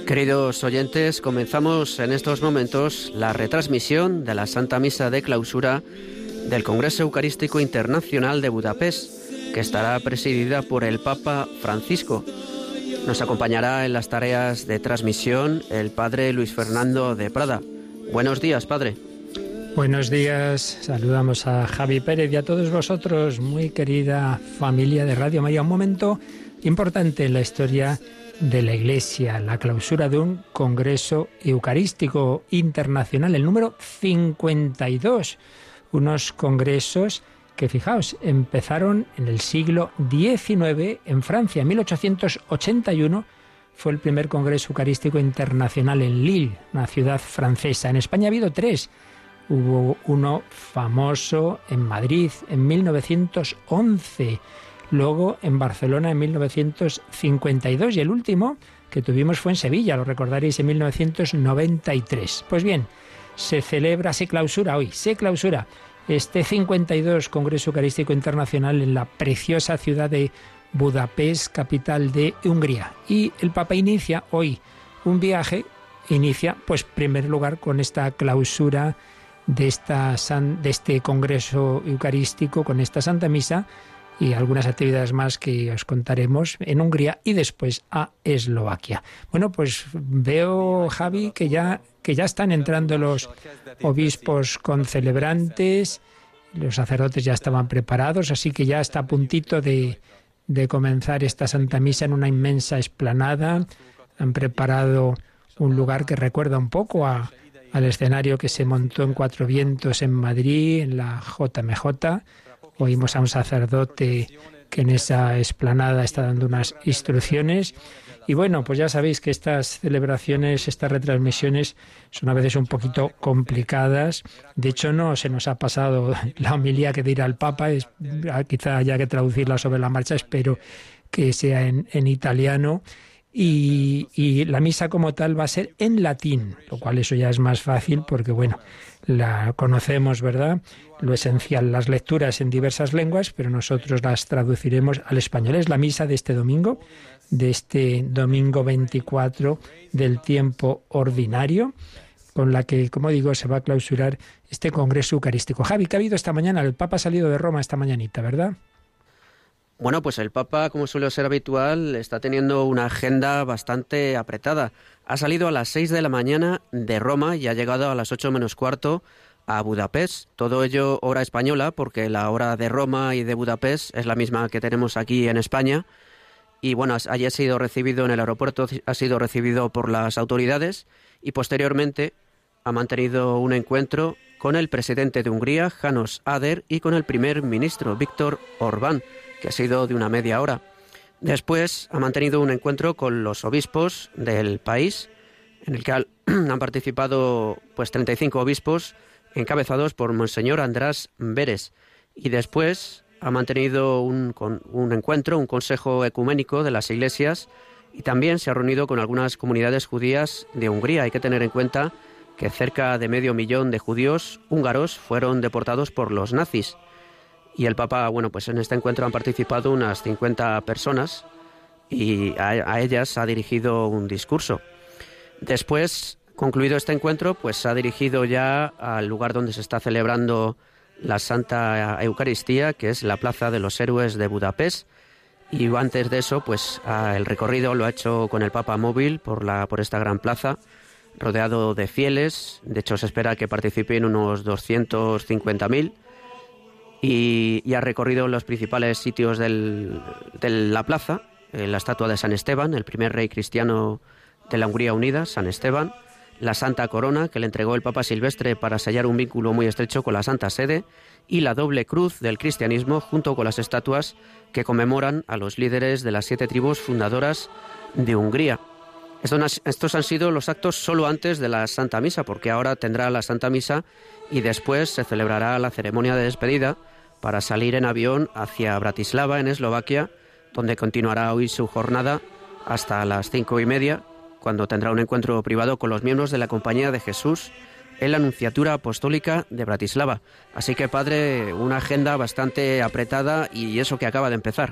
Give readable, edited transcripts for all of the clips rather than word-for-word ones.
Queridos oyentes, comenzamos en estos momentos la retransmisión de la Santa Misa de Clausura del Congreso Eucarístico Internacional de Budapest, que estará presidida por el Papa Francisco. Nos acompañará en las tareas de transmisión el Padre Luis Fernando de Prada. Buenos días, Padre. Buenos días, saludamos a Javi Pérez y a todos vosotros, muy querida familia de Radio María. Un momento importante en la historia de la Iglesia, la clausura de un Congreso Eucarístico Internacional, el número 52. Unos congresos que, fijaos, empezaron en el siglo XIX en Francia. En 1881 fue el primer Congreso Eucarístico Internacional en Lille, una ciudad francesa. En España ha habido 3. Hubo uno famoso en Madrid en 1911, luego en Barcelona en 1952 y el último que tuvimos fue en Sevilla, lo recordaréis, en 1993. Pues bien, se clausura este 52 Congreso Eucarístico Internacional en la preciosa ciudad de Budapest, capital de Hungría. Y el Papa inicia hoy un viaje, pues en primer lugar con esta clausura de este Congreso Eucarístico, con esta Santa Misa y algunas actividades más que os contaremos en Hungría y después a Eslovaquia. Bueno, pues veo, Javi, que ya están entrando los obispos concelebrantes, los sacerdotes ya estaban preparados, así que ya está a puntito de comenzar esta Santa Misa en una inmensa explanada. Han preparado un lugar que recuerda un poco al escenario que se montó en Cuatro Vientos en Madrid, en la JMJ. Oímos a un sacerdote que en esa explanada está dando unas instrucciones. Y bueno, pues ya sabéis que estas celebraciones, estas retransmisiones son a veces un poquito complicadas. De hecho, no se nos ha pasado la homilía que dirá el Papa, quizá haya que traducirla sobre la marcha, espero que sea en italiano. Y la misa como tal va a ser en latín, lo cual eso ya es más fácil porque, bueno, la conocemos, ¿verdad? Lo esencial, las lecturas en diversas lenguas, pero nosotros las traduciremos al español. Es la misa de este domingo 24 del tiempo ordinario, con la que, como digo, se va a clausurar este Congreso Eucarístico. Javi, ¿qué ha habido esta mañana? El Papa ha salido de Roma esta mañanita, ¿verdad? Bueno, pues el Papa, como suele ser habitual, está teniendo una agenda bastante apretada. Ha salido a las 6 de la mañana de Roma y ha llegado a las 8 menos cuarto a Budapest. Todo ello hora española, porque la hora de Roma y de Budapest es la misma que tenemos aquí en España. Y bueno, allí ha sido recibido en el aeropuerto, ha sido recibido por las autoridades y posteriormente ha mantenido un encuentro con el presidente de Hungría, János Áder, y con el primer ministro, Viktor Orbán, que ha sido de una media hora. Después ha mantenido un encuentro con los obispos del país, en el que han participado 35 obispos, encabezados por Monseñor András Beres. Y después ha mantenido un encuentro, un consejo ecuménico de las iglesias, y también se ha reunido con algunas comunidades judías de Hungría. Hay que tener en cuenta que cerca de 500.000 de judíos húngaros fueron deportados por los nazis. Y el Papa, pues en este encuentro han participado unas 50 personas y a ellas ha dirigido un discurso. Después, concluido este encuentro, pues ha dirigido ya al lugar donde se está celebrando la Santa Eucaristía, que es la Plaza de los Héroes de Budapest. Y antes de eso, pues el recorrido lo ha hecho con el Papa móvil por esta gran plaza, rodeado de fieles. De hecho, se espera que participen unos 250.000. Y ha recorrido los principales sitios de la plaza, la estatua de San Esteban, el primer rey cristiano de la Hungría unida, San Esteban, la Santa Corona que le entregó el Papa Silvestre para sellar un vínculo muy estrecho con la Santa Sede, y la doble cruz del cristianismo, junto con las estatuas que conmemoran a los líderes de las 7 tribus fundadoras de Hungría. Estos han sido los actos solo antes de la Santa Misa, porque ahora tendrá la Santa Misa y después se celebrará la ceremonia de despedida para salir en avión hacia Bratislava, en Eslovaquia, donde continuará hoy su jornada hasta las 5:30, cuando tendrá un encuentro privado con los miembros de la Compañía de Jesús en la Nunciatura Apostólica de Bratislava. Así que, padre, una agenda bastante apretada y eso que acaba de empezar.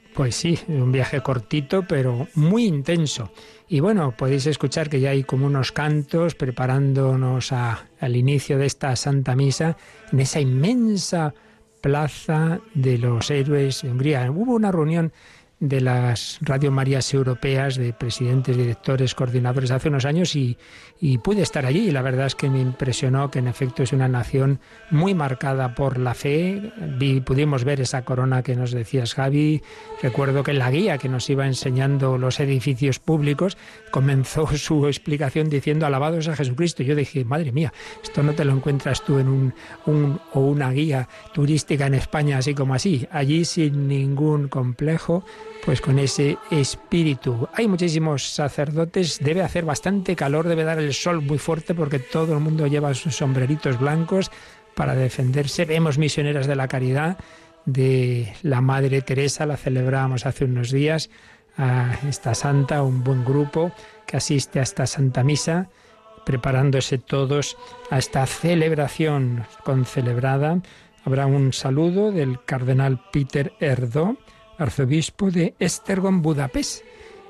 Pues sí, un viaje cortito, pero muy intenso. Y bueno, podéis escuchar que ya hay como unos cantos preparándonos al inicio de esta Santa Misa en esa inmensa Plaza de los Héroes de Hungría. Hubo una reunión de las Radio Marías europeas, de presidentes, directores, coordinadores hace unos años y pude estar allí y la verdad es que me impresionó que en efecto es una nación muy marcada por la fe. Pudimos ver esa corona que nos decías, Javi. Recuerdo que en la guía que nos iba enseñando los edificios públicos comenzó su explicación diciendo alabados a Jesucristo. Yo dije, madre mía, esto no te lo encuentras tú en una guía turística en España así como así. Allí sin ningún complejo, pues con ese espíritu. Hay muchísimos sacerdotes, debe hacer bastante calor, debe dar el sol muy fuerte porque todo el mundo lleva sus sombreritos blancos para defenderse. Vemos misioneras de la caridad de la Madre Teresa, la celebramos hace unos días, a esta santa, un buen grupo que asiste a esta Santa Misa, preparándose todos a esta celebración concelebrada. Habrá un saludo del cardenal Peter Erdő, arzobispo de Esztergom, Budapest.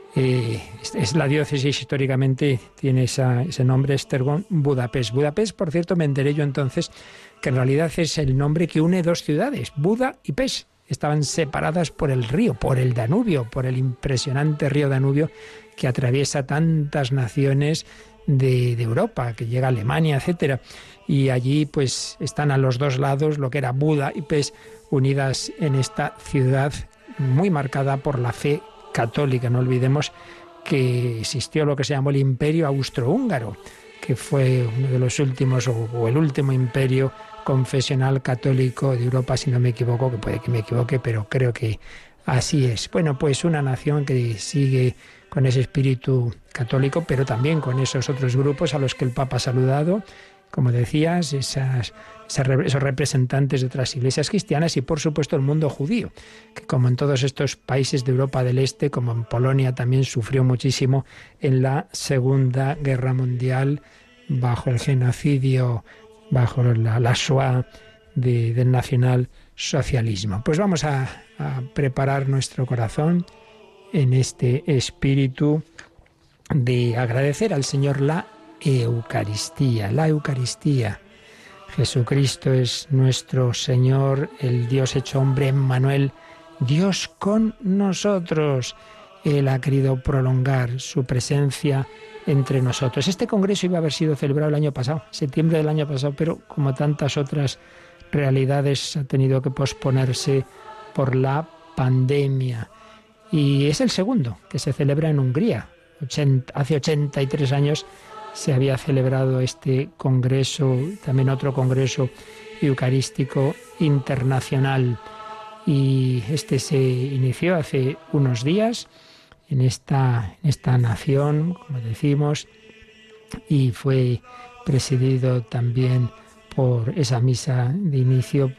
Es la diócesis, históricamente tiene ese nombre, Esztergom, Budapest. Budapest, por cierto, me enteré yo entonces que en realidad es el nombre que une dos ciudades, Buda y Pest. Estaban separadas por el río, por el Danubio, por el impresionante río Danubio que atraviesa tantas naciones de Europa, que llega a Alemania, etcétera. Y allí pues están a los dos lados lo que era Buda y Pest, unidas en esta ciudad muy marcada por la fe católica. No olvidemos que existió lo que se llamó el Imperio Austrohúngaro, que fue uno de los últimos, o el último imperio confesional católico de Europa, si no me equivoco, que puede que me equivoque, pero creo que así es. Bueno, pues una nación que sigue con ese espíritu católico, pero también con esos otros grupos a los que el Papa ha saludado, como decías, esos representantes de otras iglesias cristianas y, por supuesto, el mundo judío, que como en todos estos países de Europa del Este, como en Polonia, también sufrió muchísimo en la Segunda Guerra Mundial bajo el genocidio, bajo la Shoah del nacionalsocialismo. Pues vamos a preparar nuestro corazón en este espíritu de agradecer al Señor la Eucaristía, la Eucaristía. Jesucristo es nuestro Señor, el Dios hecho hombre, Emmanuel, Dios con nosotros. Él ha querido prolongar su presencia entre nosotros. Este congreso iba a haber sido celebrado el año pasado, septiembre del año pasado, pero como tantas otras realidades ha tenido que posponerse por la pandemia. Y es el segundo que se celebra en Hungría. Hace 83 años se había celebrado este congreso, también otro congreso eucarístico internacional. Y este se inició hace unos días en esta nación, como decimos, y fue presidido también por esa misa de inicio,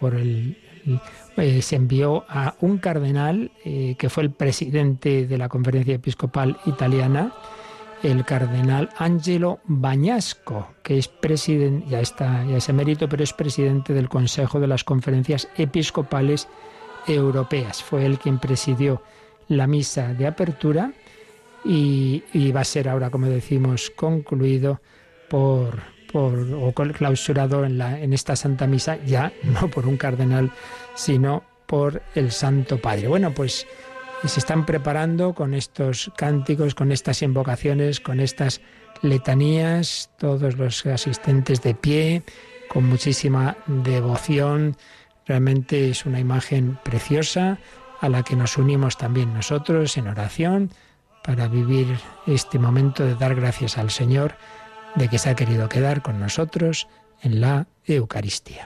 se envió a un cardenal que fue el presidente de la Conferencia Episcopal Italiana, el cardenal Angelo Bagnasco, que es presidente, ya es emérito, pero es presidente del Consejo de las Conferencias Episcopales Europeas. Fue él quien presidió la misa de apertura y va a ser ahora, como decimos, concluido o clausurado en esta Santa Misa, ya no por un cardenal, sino por el Santo Padre. Bueno, pues se están preparando con estos cánticos, con estas invocaciones, con estas letanías, todos los asistentes de pie, con muchísima devoción. Realmente es una imagen preciosa a la que nos unimos también nosotros en oración para vivir este momento de dar gracias al Señor de que se ha querido quedar con nosotros en la Eucaristía.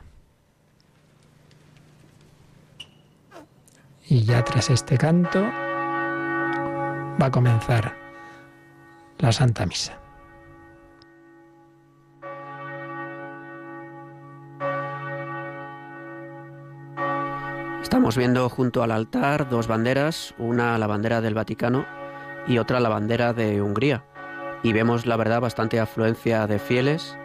Y ya tras este canto va a comenzar la Santa Misa. Estamos viendo junto al altar dos banderas, una la bandera del Vaticano y otra la bandera de Hungría. Y vemos, la verdad, bastante afluencia de fieles.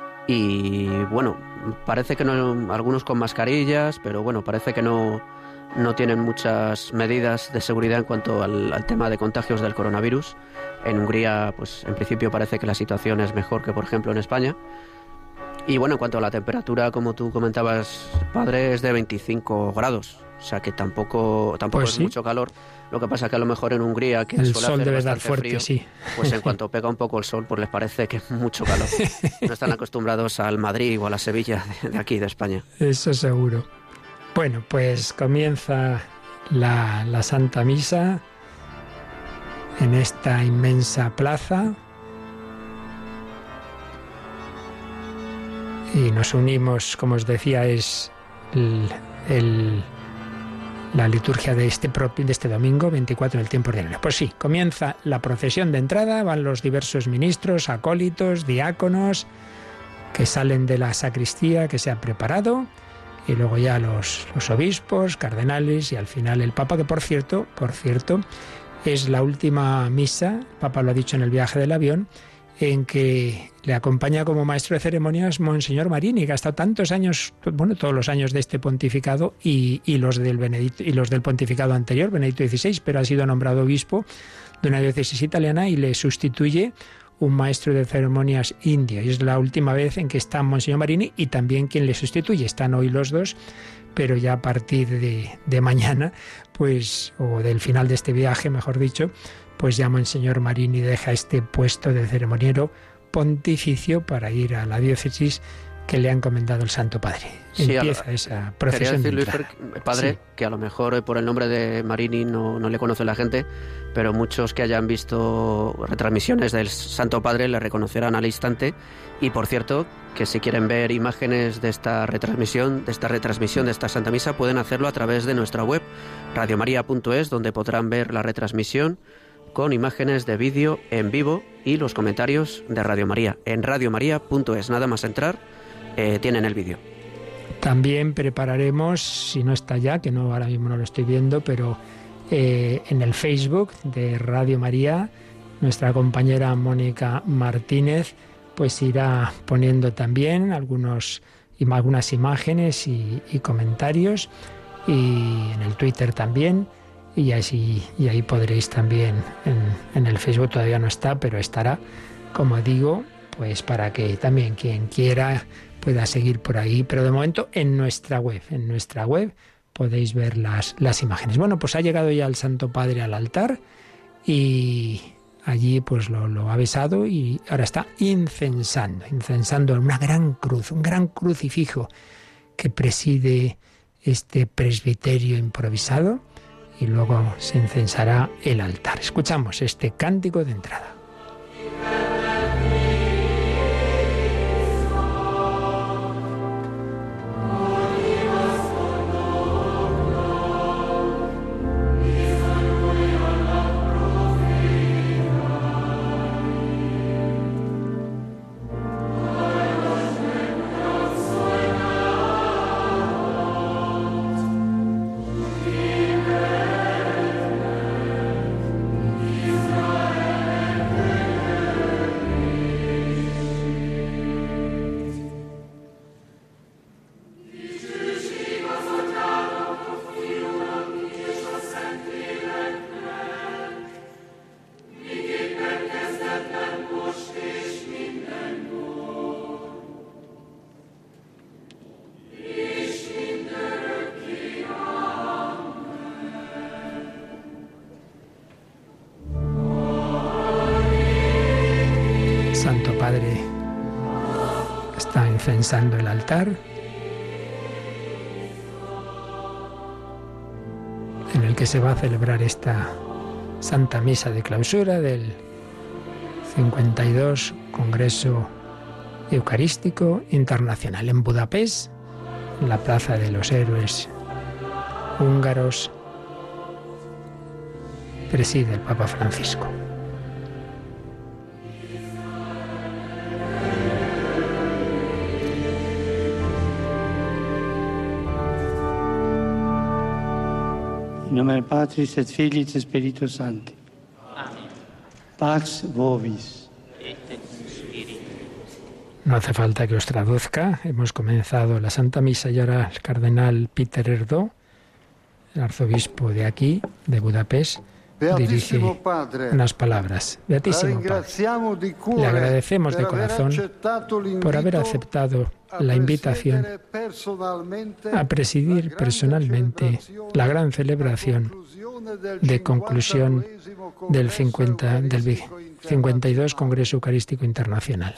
Y bueno, parece que no, algunos con mascarillas, pero bueno, parece que no no tienen muchas medidas de seguridad en cuanto al tema de contagios del coronavirus. En Hungría, pues en principio parece que la situación es mejor que, por ejemplo, en España. Y bueno, en cuanto a la temperatura, como tú comentabas, padre, es de 25 grados. O sea que tampoco Pues es sí. mucho calor. Lo que pasa que a lo mejor en Hungría, que El suele sol hacer debe dar bastante fuerte, frío, sí. pues en cuanto pega un poco el sol, pues les parece que es mucho calor. No están acostumbrados al Madrid o a la Sevilla de aquí, de España. Eso seguro. Bueno, pues comienza la Santa Misa en esta inmensa plaza y nos unimos, como os decía, es la liturgia de este domingo, 24 del tiempo ordinario. Pues sí, comienza la procesión de entrada, van los diversos ministros, acólitos, diáconos, que salen de la sacristía que se ha preparado, y luego ya los obispos, cardenales y al final el Papa, que por cierto, es la última misa, el Papa lo ha dicho en el viaje del avión, en que le acompaña como maestro de ceremonias Monseñor Marini, que ha estado tantos años, bueno, todos los años de este pontificado y los del pontificado anterior, Benedicto XVI, pero ha sido nombrado obispo de una diócesis italiana y le sustituye un maestro de ceremonias indio. Y es la última vez en que está Monseñor Marini y también quien le sustituye. Están hoy los dos, pero ya a partir de mañana, pues, o del final de este viaje, mejor dicho, pues ya Monseñor Marini deja este puesto de ceremoniero pontificio para ir a la diócesis que le ha encomendado el Santo Padre. Sí, empieza esa procesión. Quería de decir, entrada. Luis, padre, Sí. que a lo mejor por el nombre de Marini no le conoce la gente, pero muchos que hayan visto retransmisiones del Santo Padre le reconocerán al instante. Y por cierto, que si quieren ver imágenes de esta retransmisión, de esta Santa Misa, pueden hacerlo a través de nuestra web, radiomaria.es, donde podrán ver la retransmisión con imágenes de vídeo en vivo y los comentarios de Radio María. En radiomaria.es, nada más entrar, tienen el vídeo. También prepararemos, si no está ya, que no ahora mismo no lo estoy viendo, pero en el Facebook de Radio María, nuestra compañera Mónica Martínez pues irá poniendo también algunas imágenes y comentarios, y en el Twitter también, y ahí podréis también, en el Facebook todavía no está, pero estará, como digo, pues para que también quien quiera pueda seguir por ahí, pero de momento en nuestra web podéis ver las imágenes. Bueno, pues ha llegado ya el Santo Padre al altar y allí pues lo ha besado y ahora está incensando una gran cruz, un gran crucifijo que preside este presbiterio improvisado, y luego se incensará el altar. Escuchamos este cántico de entrada. Santo Padre está incensando el altar, en el que se va a celebrar esta Santa Misa de clausura del 52 Congreso Eucarístico Internacional en Budapest, en la Plaza de los Héroes Húngaros. Preside el Papa Francisco. In nome Patris et Filii et Spiritus Sancti. Amén. Pax vobis. Et cum spiritu. No hace falta que os traduzca. Hemos comenzado la Santa Misa y ahora el cardenal Peter Erdo, el arzobispo de aquí, de Budapest, dirige unas palabras. Beatísimo Padre, le agradecemos de corazón por haber aceptado la invitación a presidir personalmente la gran celebración de conclusión del 52 Congreso Eucarístico Internacional.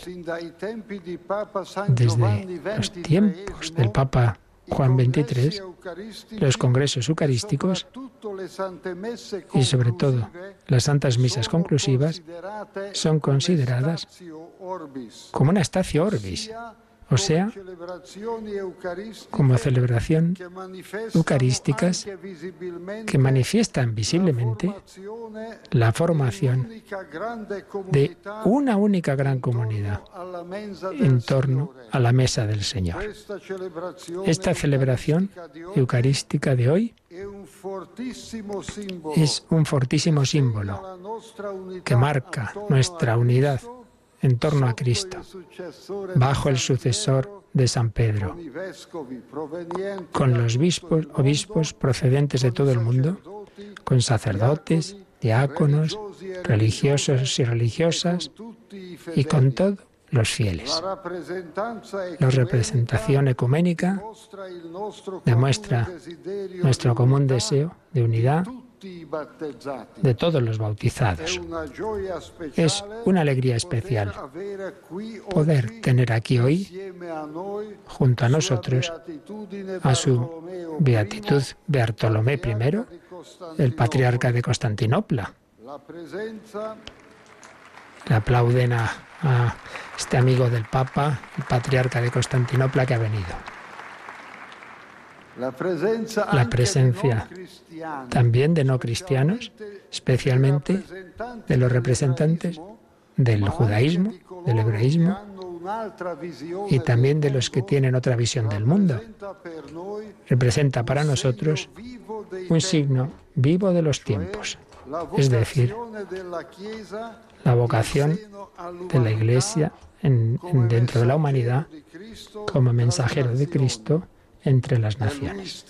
Desde los tiempos del Papa Juan XXIII, los congresos eucarísticos y sobre todo las santas misas conclusivas son consideradas como una statio orbis, o sea, como celebración eucarísticas que manifiestan visiblemente la formación de una única gran comunidad en torno a la mesa del Señor. Esta celebración eucarística de hoy es un fortísimo símbolo que marca nuestra unidad en torno a Cristo, bajo el sucesor de San Pedro, con los obispos procedentes de todo el mundo, con sacerdotes, diáconos, religiosos y religiosas, y con todos los fieles. La representación ecuménica demuestra nuestro común deseo de unidad de todos los bautizados. Es una alegría especial poder tener aquí hoy, junto a nosotros, a su beatitud Bartolomé I, el patriarca de Constantinopla. Le aplauden a este amigo del Papa, el patriarca de Constantinopla, que ha venido. La presencia también de no cristianos, especialmente de los representantes del judaísmo, del hebraísmo, y también de los que tienen otra visión del mundo. Representa para nosotros un signo vivo de los tiempos, es decir, la vocación de la Iglesia dentro de la humanidad como mensajero de Cristo entre las naciones.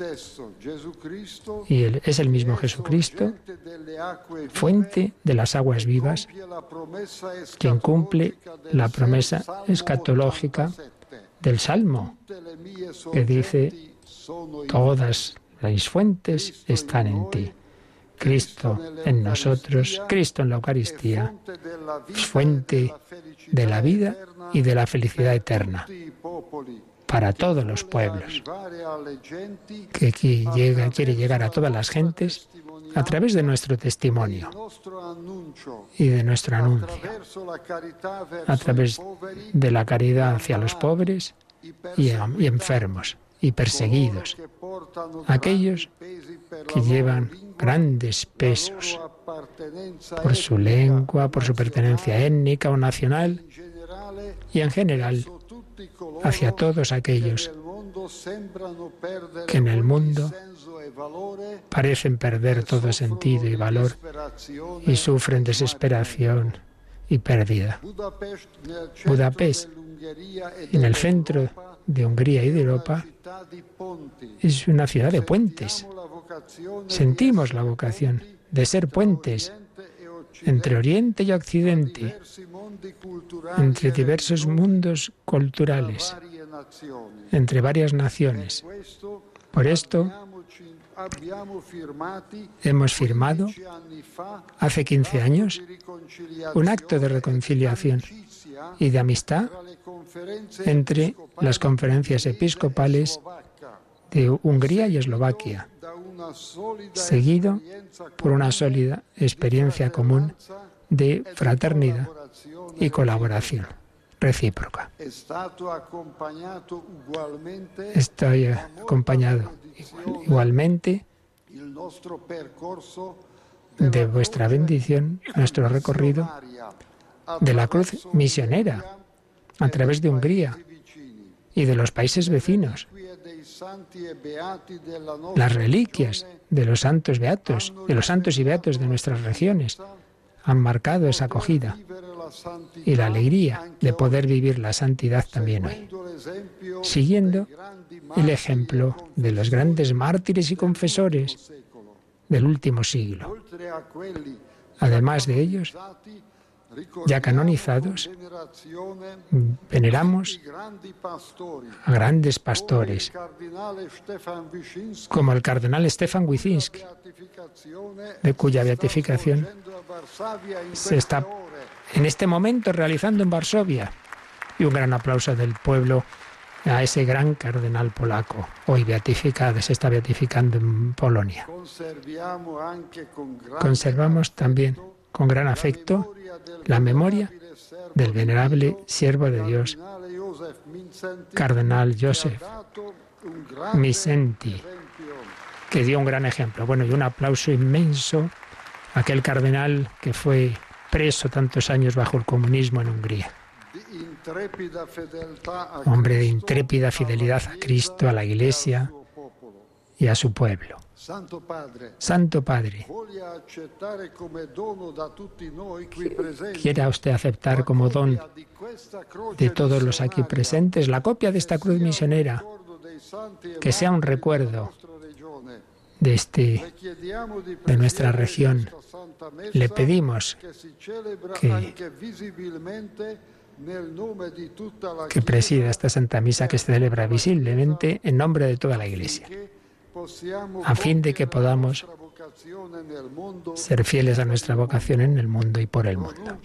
Y es el mismo Jesucristo, fuente de las aguas vivas, quien cumple la promesa escatológica del Salmo, que dice: todas las fuentes están en ti. Cristo en nosotros, Cristo en la Eucaristía, fuente de la vida y de la felicidad eterna para todos los pueblos, que quiere llegar a todas las gentes a través de nuestro testimonio y de nuestro anuncio, a través de la caridad hacia los pobres y enfermos y perseguidos, aquellos que llevan grandes pesos por su lengua, por su pertenencia étnica o nacional, y en general hacia todos aquellos que en el mundo parecen perder todo sentido y valor y sufren desesperación y pérdida. Budapest, en el centro de Hungría y de Europa, es una ciudad de puentes. Sentimos la vocación de ser puentes entre Oriente y Occidente, entre diversos mundos culturales, entre varias naciones. Por esto hemos firmado hace 15 años un acto de reconciliación y de amistad entre las conferencias episcopales de Hungría y Eslovaquia, seguido por una sólida experiencia común de fraternidad y colaboración recíproca. Estoy acompañado igualmente de vuestra bendición, nuestro recorrido de la cruz misionera a través de Hungría y de los países vecinos. Las reliquias de los santos beatos, de los santos y beatos de nuestras regiones, han marcado esa acogida y la alegría de poder vivir la santidad también hoy, siguiendo el ejemplo de los grandes mártires y confesores del último siglo. Además de ellos, ya canonizados, veneramos a grandes pastores, como el cardenal Stefan Wyszynski, de cuya beatificación se está en este momento realizando en Varsovia. Y un gran aplauso del pueblo a ese gran cardenal polaco, hoy beatificado, se está beatificando en Polonia. Conservamos también con gran afecto la memoria del venerable siervo de Dios, cardenal Joseph Mindszenty, que dio un gran ejemplo. Bueno, y un aplauso inmenso a aquel cardenal que fue preso tantos años bajo el comunismo en Hungría. Hombre de intrépida fidelidad a Cristo, a la Iglesia y a su pueblo. Santo Padre, ¿quiera usted aceptar como don de todos los aquí presentes la copia de esta cruz misionera, que sea un recuerdo de nuestra región? Le pedimos que presida esta Santa Misa que se celebra visiblemente en nombre de toda la Iglesia, a fin de que podamos ser fieles a nuestra vocación en el mundo y por el mundo,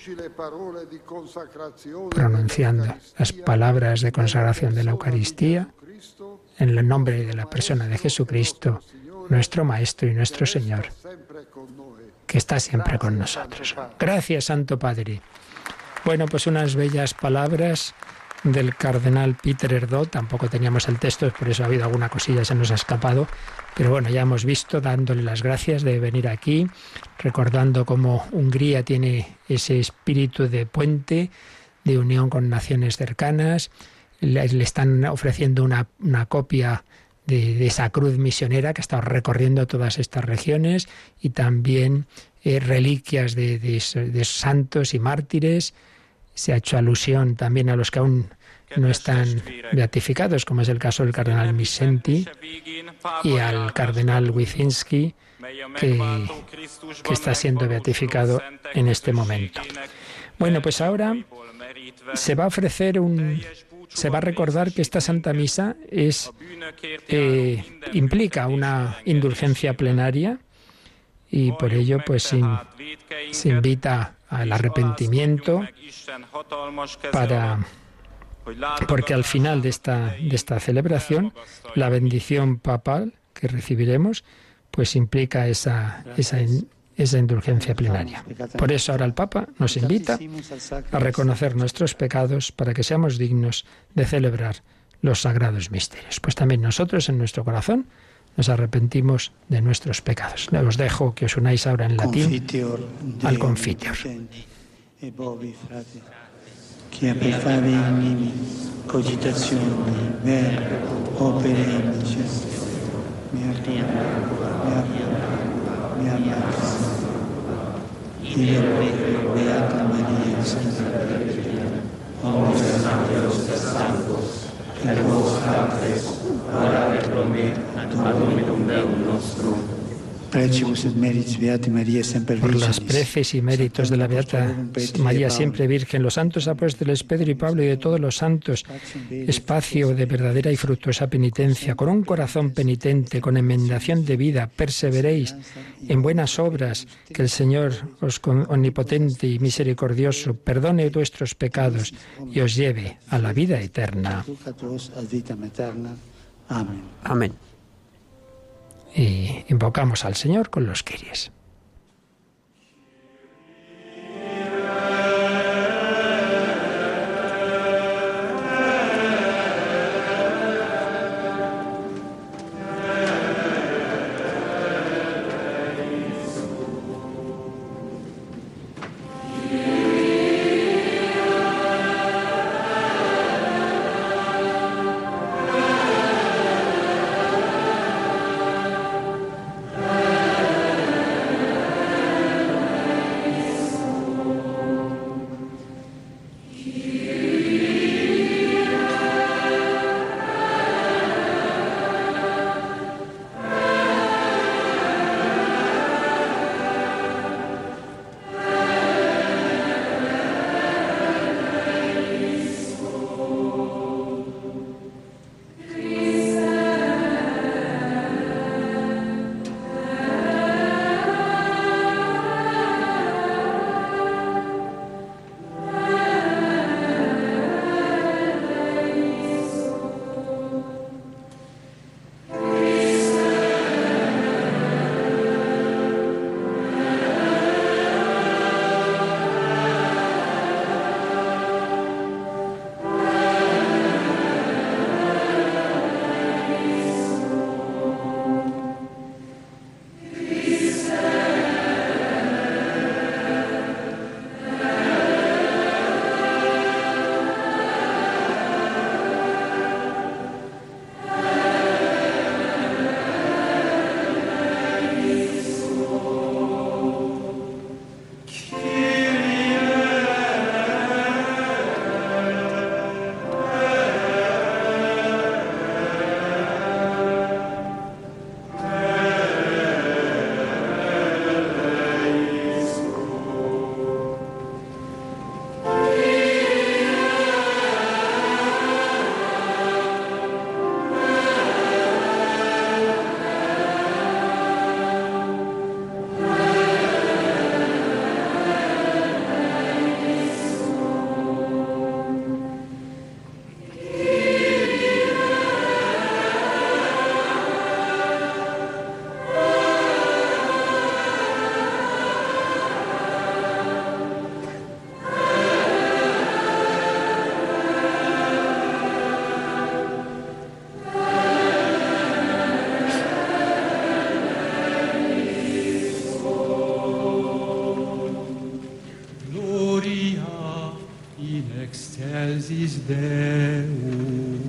pronunciando las palabras de consagración de la Eucaristía en el nombre de la persona de Jesucristo, nuestro Maestro y nuestro Señor, que está siempre con nosotros. Gracias, Santo Padre. Bueno, pues unas bellas palabras del cardenal Peter Erdőt. Tampoco teníamos el texto, por eso ha habido alguna cosilla, se nos ha escapado. Pero bueno, ya hemos visto, dándole las gracias de venir aquí, recordando cómo Hungría tiene ese espíritu de puente, de unión con naciones cercanas. Le están ofreciendo una copia de esa cruz misionera que ha estado recorriendo todas estas regiones, y también reliquias de santos y mártires. Se ha hecho alusión también a los que aún no están beatificados, como es el caso del cardenal Mindszenty y al cardenal Wyszynski, que está siendo beatificado en este momento. Bueno, pues ahora se va a ofrecer se va a recordar que esta Santa Misa implica una indulgencia plenaria, y por ello pues se invita al arrepentimiento, porque al final de esta celebración la bendición papal que recibiremos pues implica esa indulgencia plenaria. Por eso ahora el Papa nos invita a reconocer nuestros pecados para que seamos dignos de celebrar los sagrados misterios. Pues también nosotros en nuestro corazón nos arrepentimos de nuestros pecados. Os dejo que os unáis ahora en latín al Confiteor. Che prefave in nimi cogitazioni, verbo, opere indices, mia Beata Maria, Santa Vergine, omnes angelos et sanctos, et vos patres, ora et pro me, ad Dominum Deum nostrum. Por las preces y méritos de la Beata María siempre Virgen, los santos apóstoles Pedro y Pablo y de todos los santos, espacio de verdadera y fructuosa penitencia, con un corazón penitente, con enmendación de vida, perseveréis en buenas obras, que el Señor, omnipotente y misericordioso, perdone vuestros pecados y os lleve a la vida eterna. Amén. Y invocamos al Señor con los Kyries. in excelsis Deo.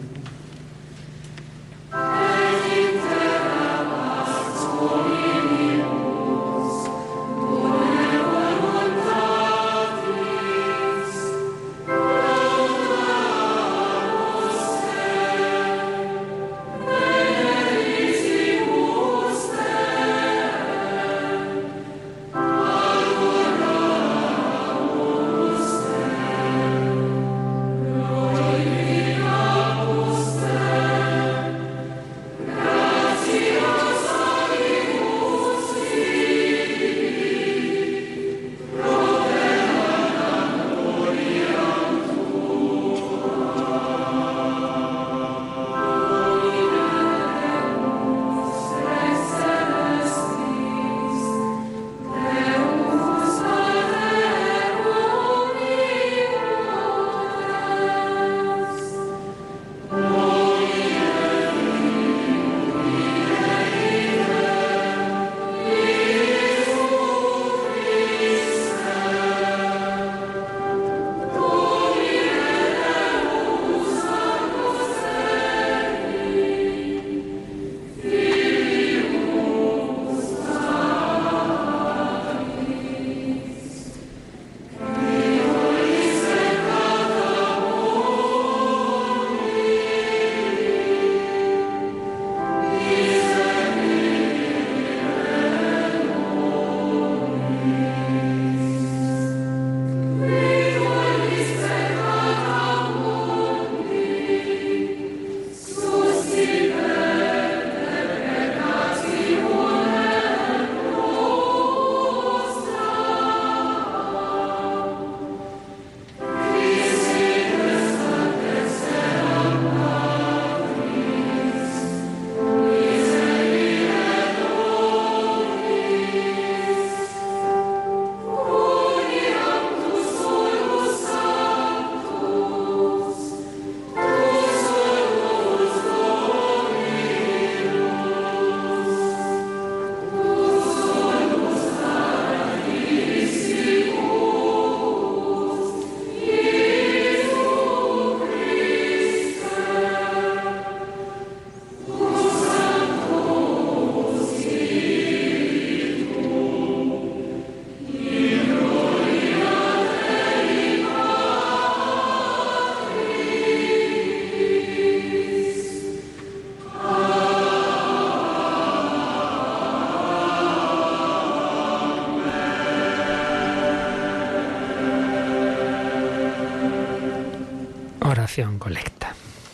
Oración colecta.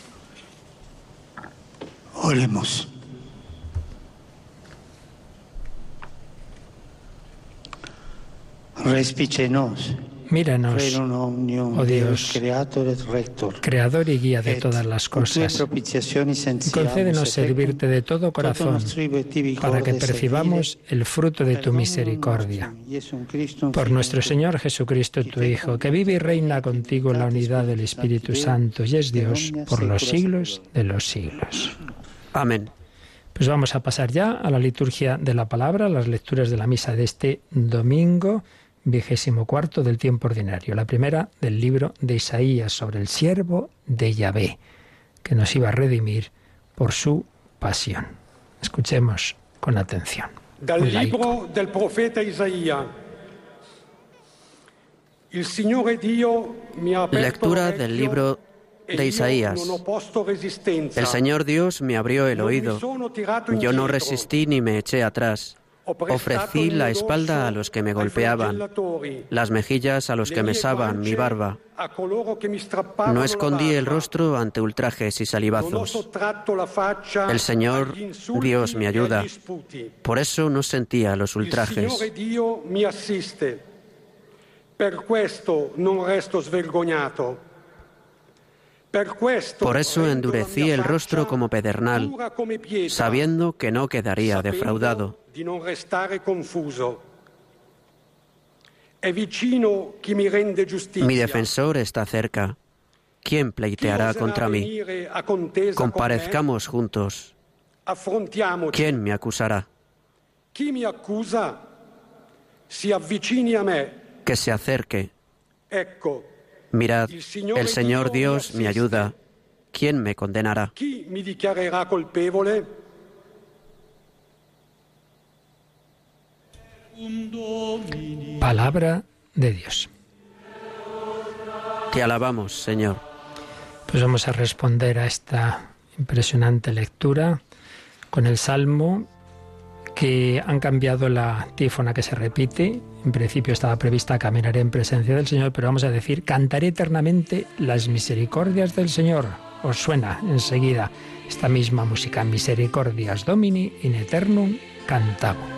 Oremos. Respice nos. Míranos, oh Dios, Creador y guía de todas las cosas, y concédenos servirte de todo corazón, para que percibamos el fruto de tu misericordia. Por nuestro Señor Jesucristo, tu Hijo, que vive y reina contigo en la unidad del Espíritu Santo, y es Dios por los siglos de los siglos. Amén. Pues vamos a pasar ya a la liturgia de la palabra, las lecturas de la misa de este domingo, 24 del tiempo ordinario. La primera del libro de Isaías sobre el siervo de Yahvé, que nos iba a redimir por su pasión. Escuchemos con atención. Dal libro del profeta Isaías. Il Signore Dio mi ha aperto Lectura del libro de Isaías. El Señor Dios me abrió el oído. Yo no resistí ni me eché atrás. Ofrecí la espalda a los que me golpeaban, las mejillas a los que mesaban mi barba. No escondí el rostro ante ultrajes y salivazos. El Señor, Dios, me ayuda. Por eso no sentía los ultrajes. Por eso endurecí el rostro como pedernal, sabiendo que no quedaría defraudado. Mi defensor está cerca. ¿Quién pleiteará contra mí? Comparezcamos juntos. ¿Quién me acusará? Que se acerque. Mirad, el Señor Dios me ayuda. ¿Quién me condenará? Chi mi dichiarerà colpevole? Palabra de Dios. Te alabamos, Señor. Pues vamos a responder a esta impresionante lectura con el Salmo, que han cambiado la antífona que se repite. En principio estaba prevista caminaré en presencia del Señor, pero vamos a decir cantaré eternamente las misericordias del Señor. Os suena enseguida esta misma música, Misericordias Domini in Eternum cantabo.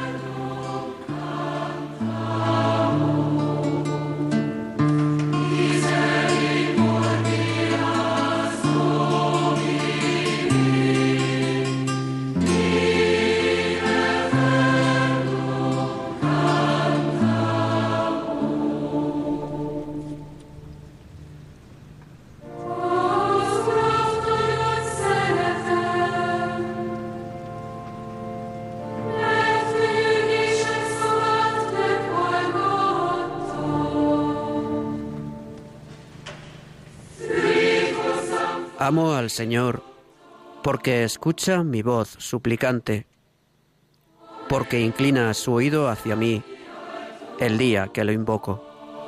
Amo al Señor porque escucha mi voz suplicante, porque inclina su oído hacia mí el día que lo invoco.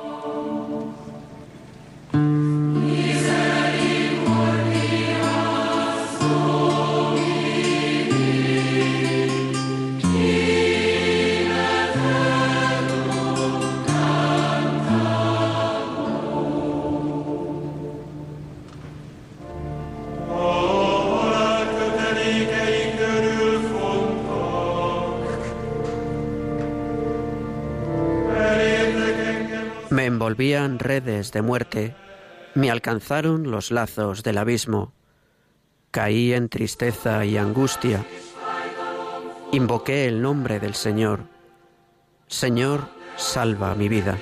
Me envolvían redes de muerte, me alcanzaron los lazos del abismo. Caí en tristeza y angustia. Invoqué el nombre del Señor. Señor, salva mi vida.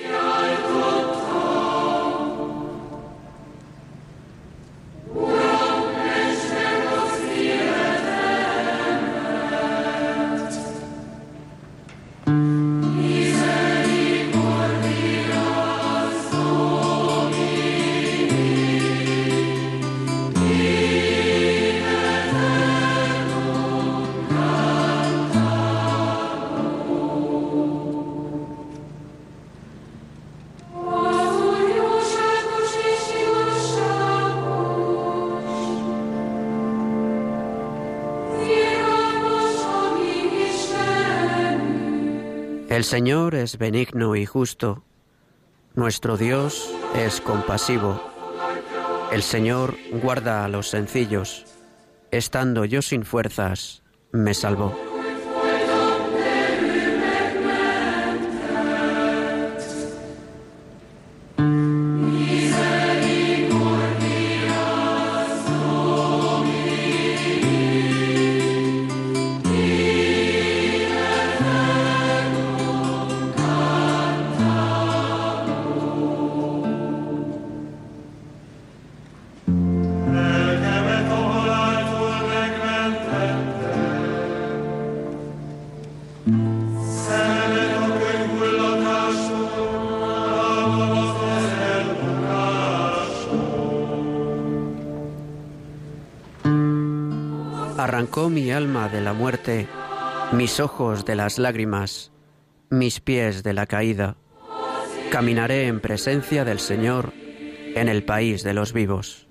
El Señor es benigno y justo. Nuestro Dios es compasivo. El Señor guarda a los sencillos. Estando yo sin fuerzas, me salvó. Arrancó mi alma de la muerte, mis ojos de las lágrimas, mis pies de la caída. Caminaré en presencia del Señor en el país de los vivos.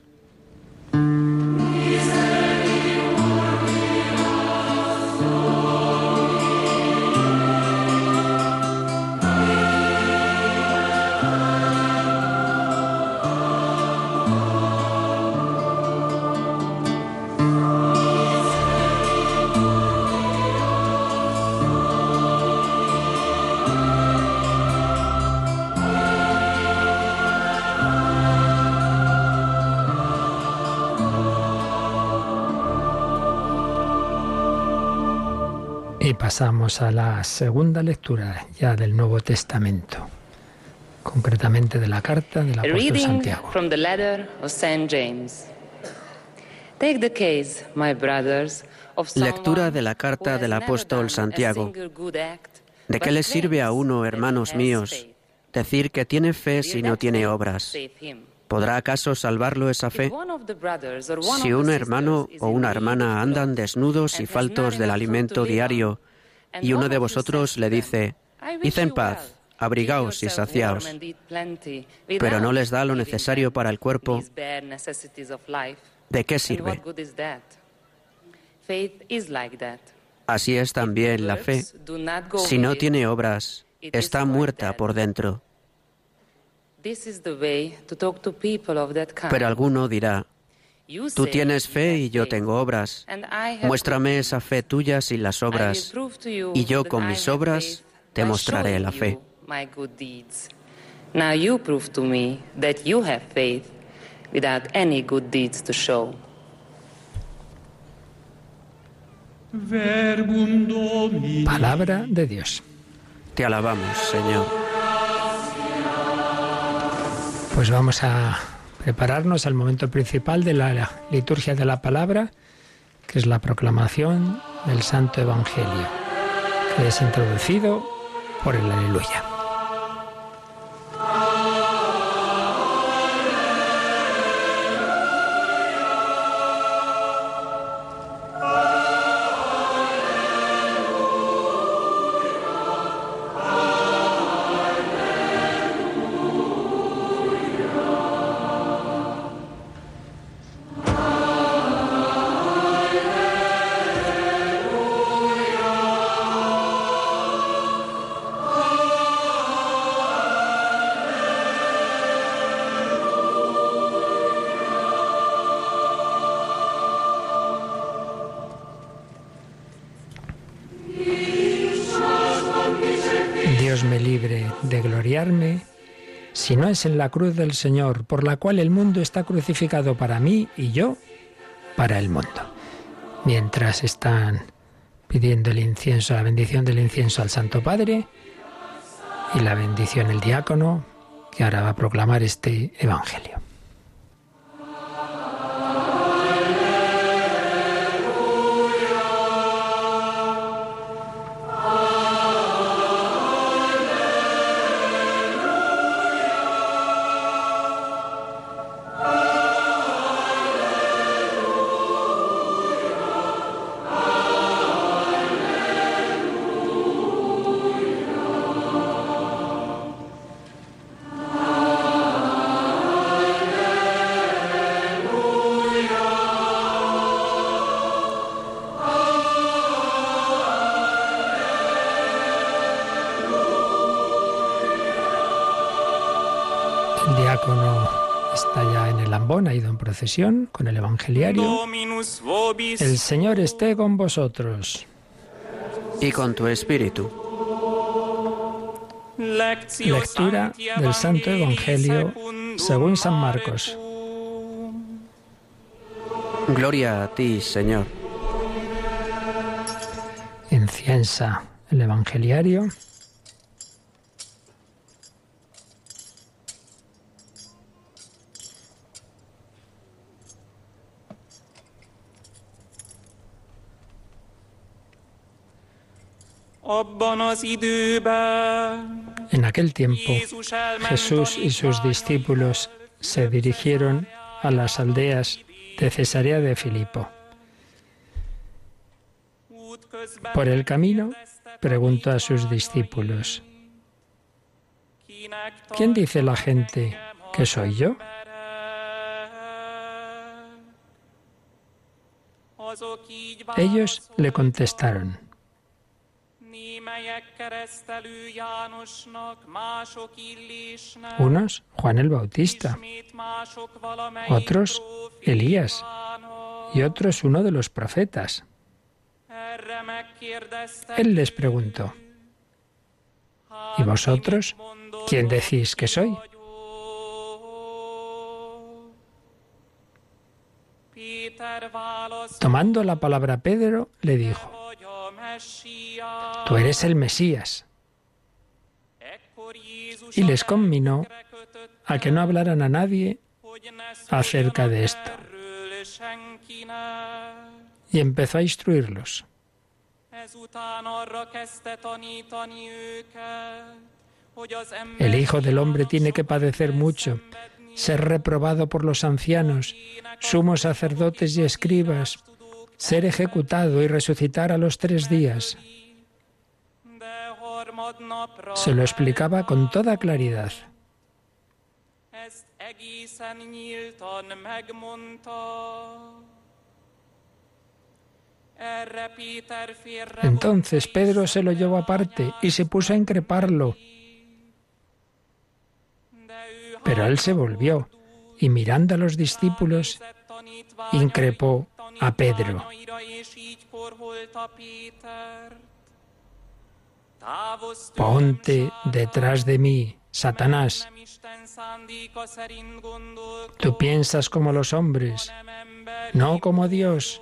Y pasamos a la segunda lectura ya del Nuevo Testamento, concretamente de la carta del apóstol Santiago. From the letter of Saint James. Take the case, my brothers, of Lectura de la carta del apóstol Santiago. ¿De qué les sirve a uno, hermanos míos, Decir que tiene fe si no tiene obras. ¿Podrá acaso salvarlo esa fe? Si un hermano o una hermana andan desnudos y faltos del alimento diario, y uno de vosotros le dice, id en paz, abrigaos y saciaos, pero no les da lo necesario para el cuerpo, ¿de qué sirve? Así es también la fe. Si no tiene obras, está muerta por dentro. Pero alguno dirá, tú tienes fe y yo tengo obras. Muéstrame esa fe tuya sin las obras, y yo con mis obras te mostraré la fe. Now you prove to me that you have faith without any good deeds to show. Palabra de Dios. Te alabamos, Señor. Pues vamos a prepararnos al momento principal de la liturgia de la palabra, que es la proclamación del Santo Evangelio, que es introducido por el Aleluya. Dios me libre de gloriarme, si no es en la cruz del Señor, por la cual el mundo está crucificado para mí y yo para el mundo. Mientras están pidiendo el incienso, la bendición del incienso al Santo Padre y la bendición el diácono, que ahora va a proclamar este Evangelio. El diácono está ya en el ambón, ha ido en procesión con el evangeliario. El Señor esté con vosotros. Y con tu espíritu. Lectura del Santo Evangelio según San Marcos. Gloria a ti, Señor. Inciensa el evangeliario. En aquel tiempo, Jesús y sus discípulos se dirigieron a las aldeas de Cesarea de Filipo. Por el camino, preguntó a sus discípulos: ¿quién dice la gente que soy yo? Ellos le contestaron: unos Juan el Bautista, otros Elías y otros uno de los profetas. Él les preguntó: ¿y vosotros quién decís que soy? Tomando la palabra Pedro, le dijo: tú eres el Mesías. Y les conminó a que no hablaran a nadie acerca de esto. Y empezó a instruirlos. El Hijo del Hombre tiene que padecer mucho, ser reprobado por los ancianos, sumos sacerdotes y escribas, ser ejecutado y resucitar a los 3 días. Se lo explicaba con toda claridad. Entonces Pedro se lo llevó aparte y se puso a increparlo. Pero él se volvió y mirando a los discípulos, increpó a Pedro. Ponte detrás de mí, Satanás. Tú piensas como los hombres, no como Dios.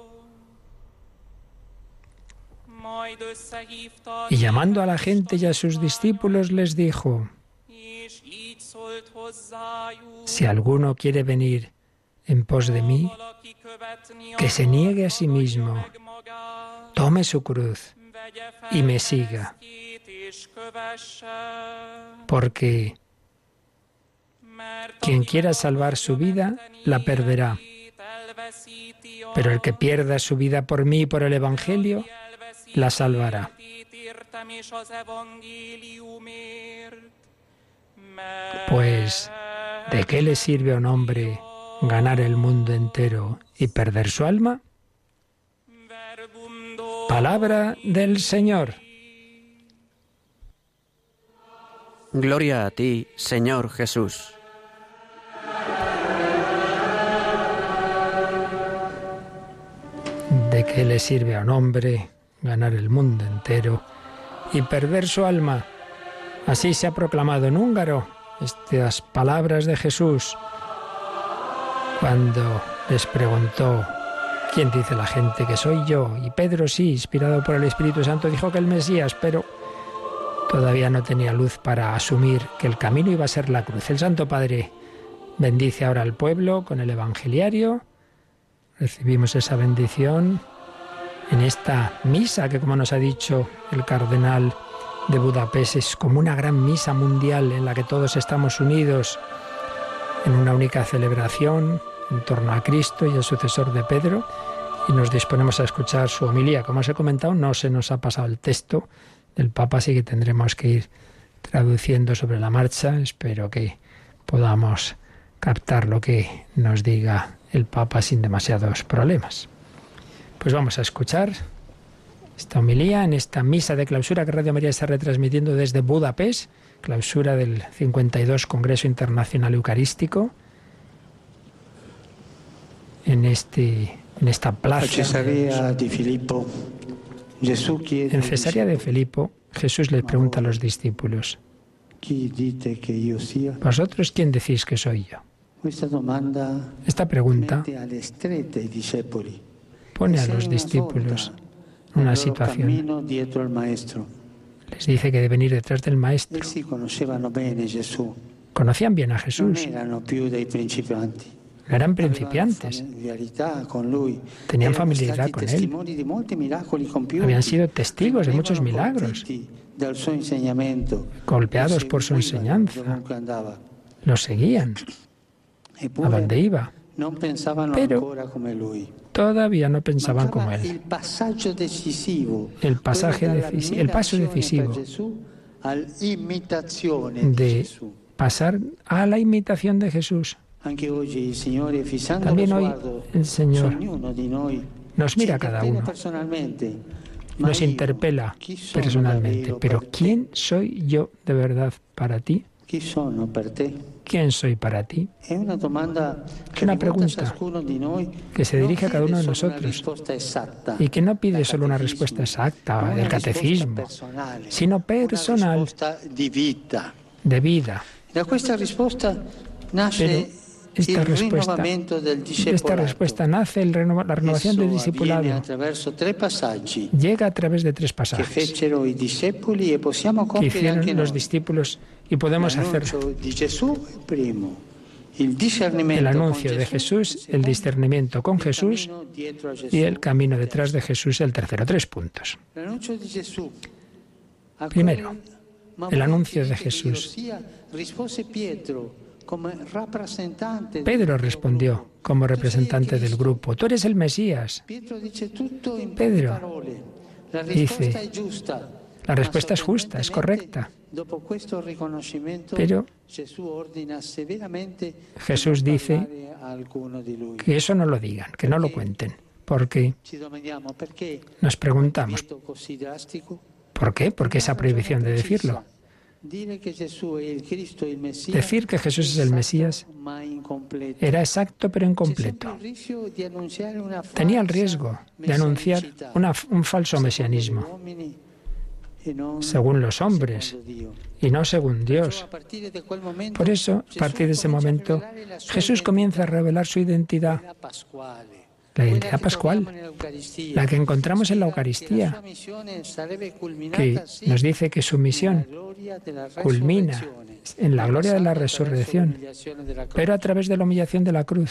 Y llamando a la gente y a sus discípulos les dijo: si alguno quiere venir en pos de mí, que se niegue a sí mismo, tome su cruz y me siga. Porque quien quiera salvar su vida, la perderá. Pero el que pierda su vida por mí y por el Evangelio, la salvará. Pues, ¿de qué le sirve a un hombre ganar el mundo entero y perder su alma? Palabra del Señor. Gloria a ti, Señor Jesús. ¿De qué le sirve a un hombre ganar el mundo entero y perder su alma? Así se ha proclamado en húngaro estas palabras de Jesús cuando les preguntó: ¿quién dice la gente que soy yo? Y Pedro, sí, inspirado por el Espíritu Santo, dijo que el Mesías, pero todavía no tenía luz para asumir que el camino iba a ser la cruz. El Santo Padre bendice ahora al pueblo con el Evangeliario. Recibimos esa bendición en esta misa que, como nos ha dicho el cardenal de Budapest, es como una gran misa mundial en la que todos estamos unidos en una única celebración en torno a Cristo y el sucesor de Pedro, y nos disponemos a escuchar su homilía. Como os he comentado, no se nos ha pasado el texto del Papa, así que tendremos que ir traduciendo sobre la marcha. Espero que podamos captar lo que nos diga el Papa sin demasiados problemas. Pues vamos a escuchar esta homilía en esta misa de clausura que Radio María está retransmitiendo desde Budapest, clausura del 52 Congreso Internacional Eucarístico, en esta plaza. En Cesarea de Filipo, Jesús le pregunta a los discípulos: ¿vosotros quién decís que soy yo? Esta pregunta pone a los discípulos en una situación. Les dice que deben ir detrás del Maestro. Conocían bien a Jesús. No eran principiantes. Tenían familiaridad con Él. Habían sido testigos de muchos milagros, golpeados por su enseñanza. Lo seguían a donde iba. Pero todavía no pensaban como Él. El paso decisivo de pasar a la imitación de Jesús. También hoy el Señor nos mira a cada uno, nos interpela personalmente. Pero ¿quién soy yo de verdad para ti? ¿Quién soy para ti? Es una pregunta que se dirige a cada uno de nosotros y que no pide solo una respuesta exacta del catecismo, sino personal, de vida. Pero esta respuesta nace la renovación del discipulado. Llega a través de 3 pasajes que hicieron los discípulos y podemos hacer el anuncio de Jesús, el discernimiento con Jesús y el camino detrás de Jesús, el tercero. 3 puntos. Primero, el anuncio de Jesús. Pedro respondió como representante del grupo: tú eres el Mesías. Pedro dice: la respuesta es justa, es correcta. Pero Jesús dice que eso no lo digan, que no lo cuenten. Porque nos preguntamos, ¿por qué? ¿Por qué esa prohibición de decirlo? Decir que Jesús es el Mesías era exacto pero incompleto. Tenía el riesgo de anunciar un falso mesianismo, según los hombres y no según Dios. Por eso, a partir de ese momento, Jesús comienza a revelar su identidad. La identidad pascual, la que encontramos en la Eucaristía, que nos dice que su misión culmina en la gloria de la resurrección, pero a través de la humillación de la cruz,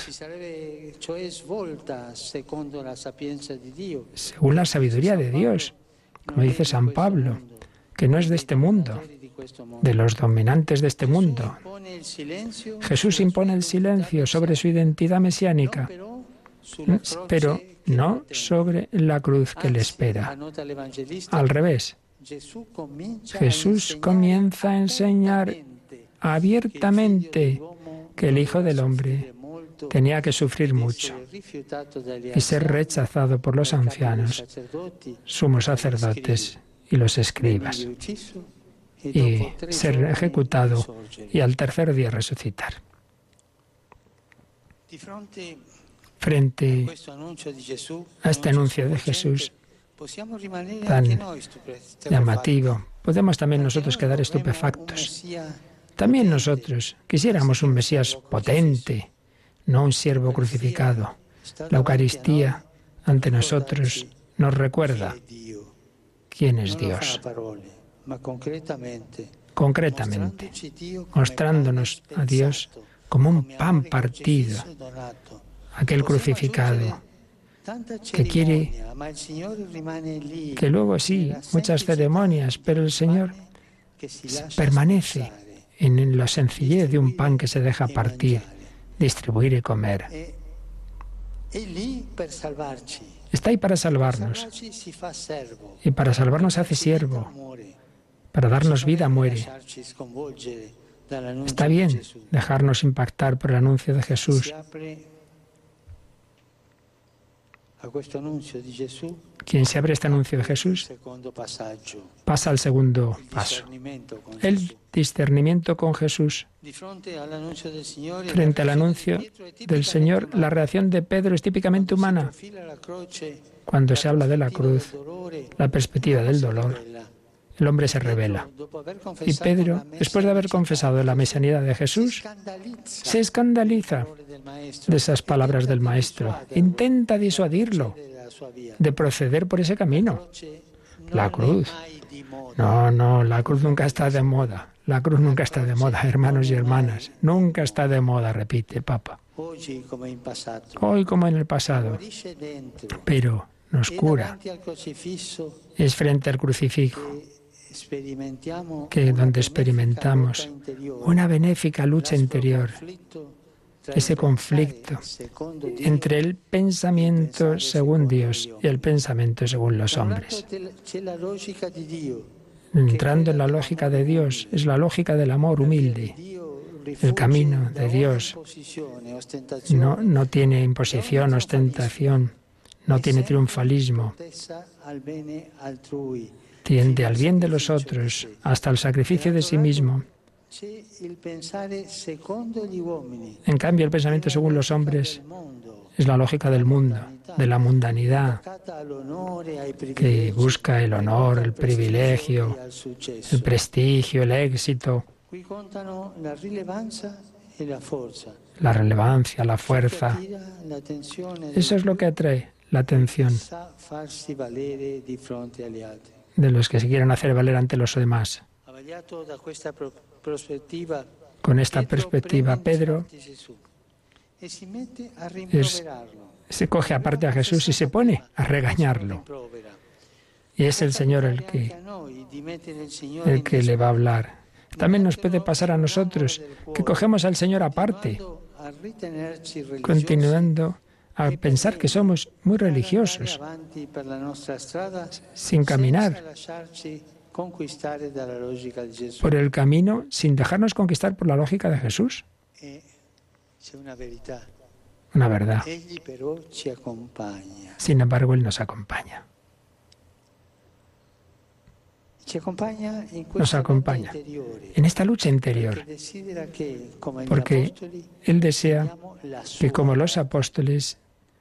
según la sabiduría de Dios, como dice San Pablo, que no es de este mundo, de los dominantes de este mundo. Jesús impone el silencio sobre su identidad mesiánica, pero no sobre la cruz que le espera. Al revés, Jesús comienza a enseñar abiertamente que el Hijo del Hombre tenía que sufrir mucho y ser rechazado por los ancianos, sumos sacerdotes y los escribas, y ser ejecutado y al tercer día resucitar. Frente a este anuncio de Jesús tan llamativo, podemos también nosotros quedar estupefactos. También nosotros quisiéramos un Mesías potente, no un siervo crucificado. La Eucaristía ante nosotros nos recuerda quién es Dios. Concretamente, mostrándonos a Dios como un pan partido, aquel crucificado, que quiere que luego sí, muchas ceremonias, pero el Señor permanece en la sencillez de un pan que se deja partir, distribuir y comer. Está ahí para salvarnos. Y para salvarnos hace siervo. Para darnos vida muere. Está bien dejarnos impactar por el anuncio de Jesús. Quien se abre a este anuncio de Jesús pasa al segundo paso. El discernimiento con Jesús. Frente al anuncio del Señor, la reacción de Pedro es típicamente humana. Cuando se habla de la cruz, la perspectiva del dolor, el hombre se rebela. Y Pedro, después de haber confesado la mesianidad de Jesús, se escandaliza de esas palabras del Maestro. Intenta disuadirlo de proceder por ese camino. La cruz. No, la cruz nunca está de moda. La cruz nunca está de moda, hermanos y hermanas. Nunca está de moda, repite el Papa. Hoy como en el pasado. Pero nos cura. Es frente al crucifijo que donde experimentamos una benéfica lucha interior, ese conflicto entre el pensamiento según Dios y el pensamiento según los hombres. Entrando en la lógica de Dios, es la lógica del amor humilde. El camino de Dios no tiene imposición, ostentación, no tiene triunfalismo. Tiende al bien de los otros, hasta el sacrificio de sí mismo. En cambio, el pensamiento según los hombres es la lógica del mundo, de la mundanidad, que busca el honor, el privilegio, el prestigio, el éxito, la relevancia, la fuerza. Eso es lo que atrae la atención de los que se quieren hacer valer ante los demás. Con esta perspectiva, Pedro se coge aparte a Jesús y se pone a regañarlo. Y es el Señor el que le va a hablar. También nos puede pasar a nosotros que cogemos al Señor aparte, continuando a pensar que somos muy religiosos, sin caminar por el camino, sin dejarnos conquistar por la lógica de Jesús. Una verdad. Sin embargo, Él nos acompaña. Nos acompaña en esta lucha interior, porque Él desea que como los apóstoles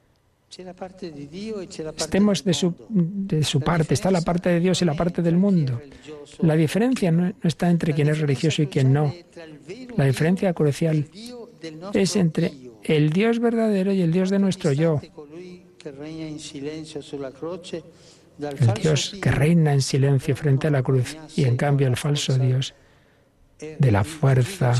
estemos de su parte. Está la parte de Dios y la parte del mundo. La diferencia no está entre quien es religioso y quien no. La diferencia crucial es entre el Dios verdadero y el Dios de nuestro yo. El Dios que reina en silencio frente a la cruz y en cambio el falso Dios de la fuerza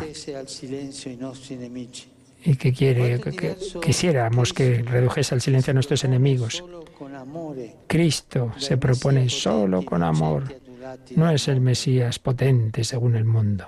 y que quisiéramos que redujese al silencio a nuestros enemigos. Cristo se propone solo con amor. No es el Mesías potente según el mundo.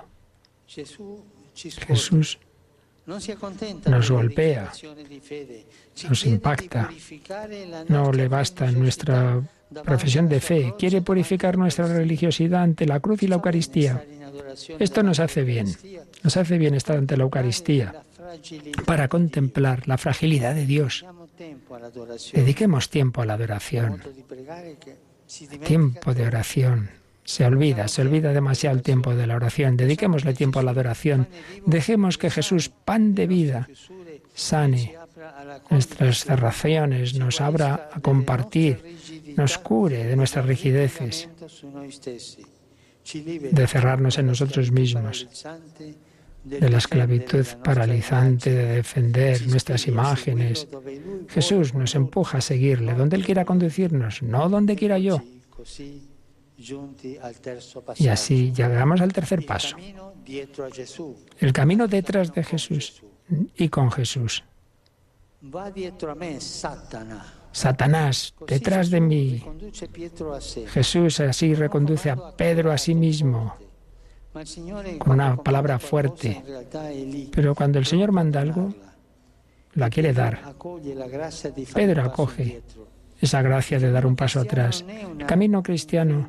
Jesús nos golpea, nos impacta. No le basta nuestra profesión de fe. Quiere purificar nuestra religiosidad ante la cruz y la Eucaristía. Esto nos hace bien. Nos hace bien estar ante la Eucaristía para contemplar la fragilidad de Dios. Dediquemos tiempo a la adoración. Tiempo de oración. Se olvida demasiado el tiempo de la oración. Dediquémosle tiempo a la adoración. Dejemos que Jesús, pan de vida, sane nuestras cerraciones, nos abra a compartir, nos cure de nuestras rigideces, de cerrarnos en nosotros mismos, de la esclavitud paralizante de defender nuestras imágenes. Jesús nos empuja a seguirle donde Él quiera conducirnos, no donde quiera yo. Y así llegamos al tercer paso. El camino detrás de Jesús y con Jesús. Satanás, detrás de mí. Jesús así reconduce a Pedro a sí mismo, con una palabra fuerte. Pero cuando el Señor manda algo, la quiere dar. Pedro acoge esa gracia de dar un paso atrás. El camino cristiano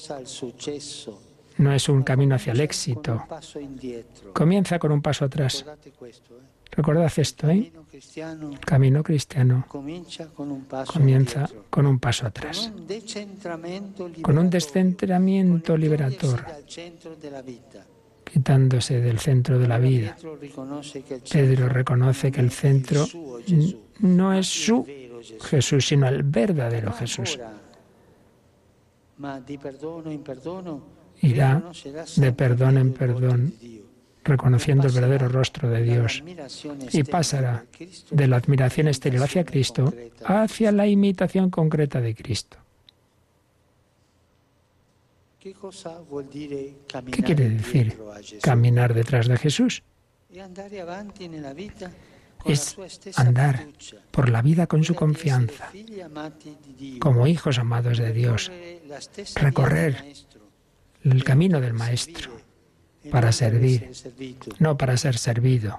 no es un camino hacia el éxito. Comienza con un paso atrás. Recordad esto, ¿eh? El camino cristiano comienza con un paso atrás, con un descentramiento liberador, quitándose del centro de la vida. Pedro reconoce que el centro no es su Jesús, sino el verdadero Jesús. Irá de perdón en perdón, reconociendo el verdadero rostro de Dios, y pasará de la admiración exterior hacia Cristo hacia la imitación concreta de Cristo. ¿Qué quiere decir caminar detrás de Jesús? Es andar por la vida con su confianza, como hijos amados de Dios, recorrer el camino del Maestro para servir, no para ser servido.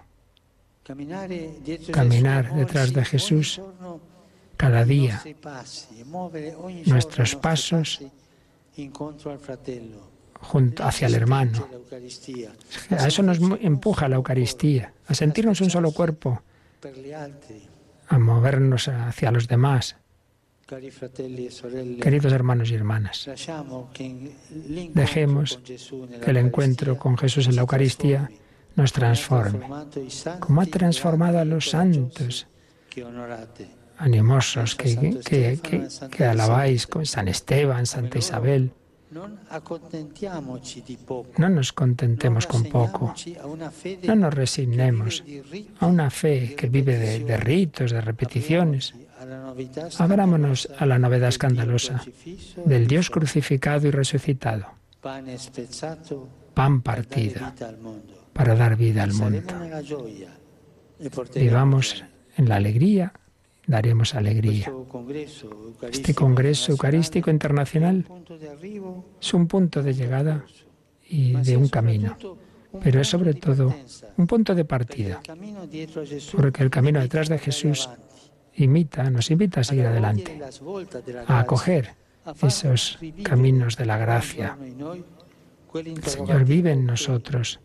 Caminar detrás de Jesús cada día, nuestros pasos hacia el hermano. A eso nos empuja la Eucaristía, a sentirnos un solo cuerpo, a movernos hacia los demás. Queridos hermanos y hermanas, dejemos que el encuentro con Jesús en la Eucaristía nos transforme, como ha transformado a los santos animosos que alabáis, con San Esteban, Santa Isabel. No nos contentemos con poco, no nos resignemos a una fe que vive de ritos, de repeticiones. Abrámonos a la novedad escandalosa del Dios crucificado y resucitado, pan partido para dar vida al mundo. Vivamos en la alegría daremos alegría. Este Congreso Eucarístico Internacional es un punto de llegada y de un camino, pero es sobre todo un punto de partida, porque el camino detrás de Jesús nos invita a seguir adelante, a acoger esos caminos de la gracia. El Señor vive en nosotros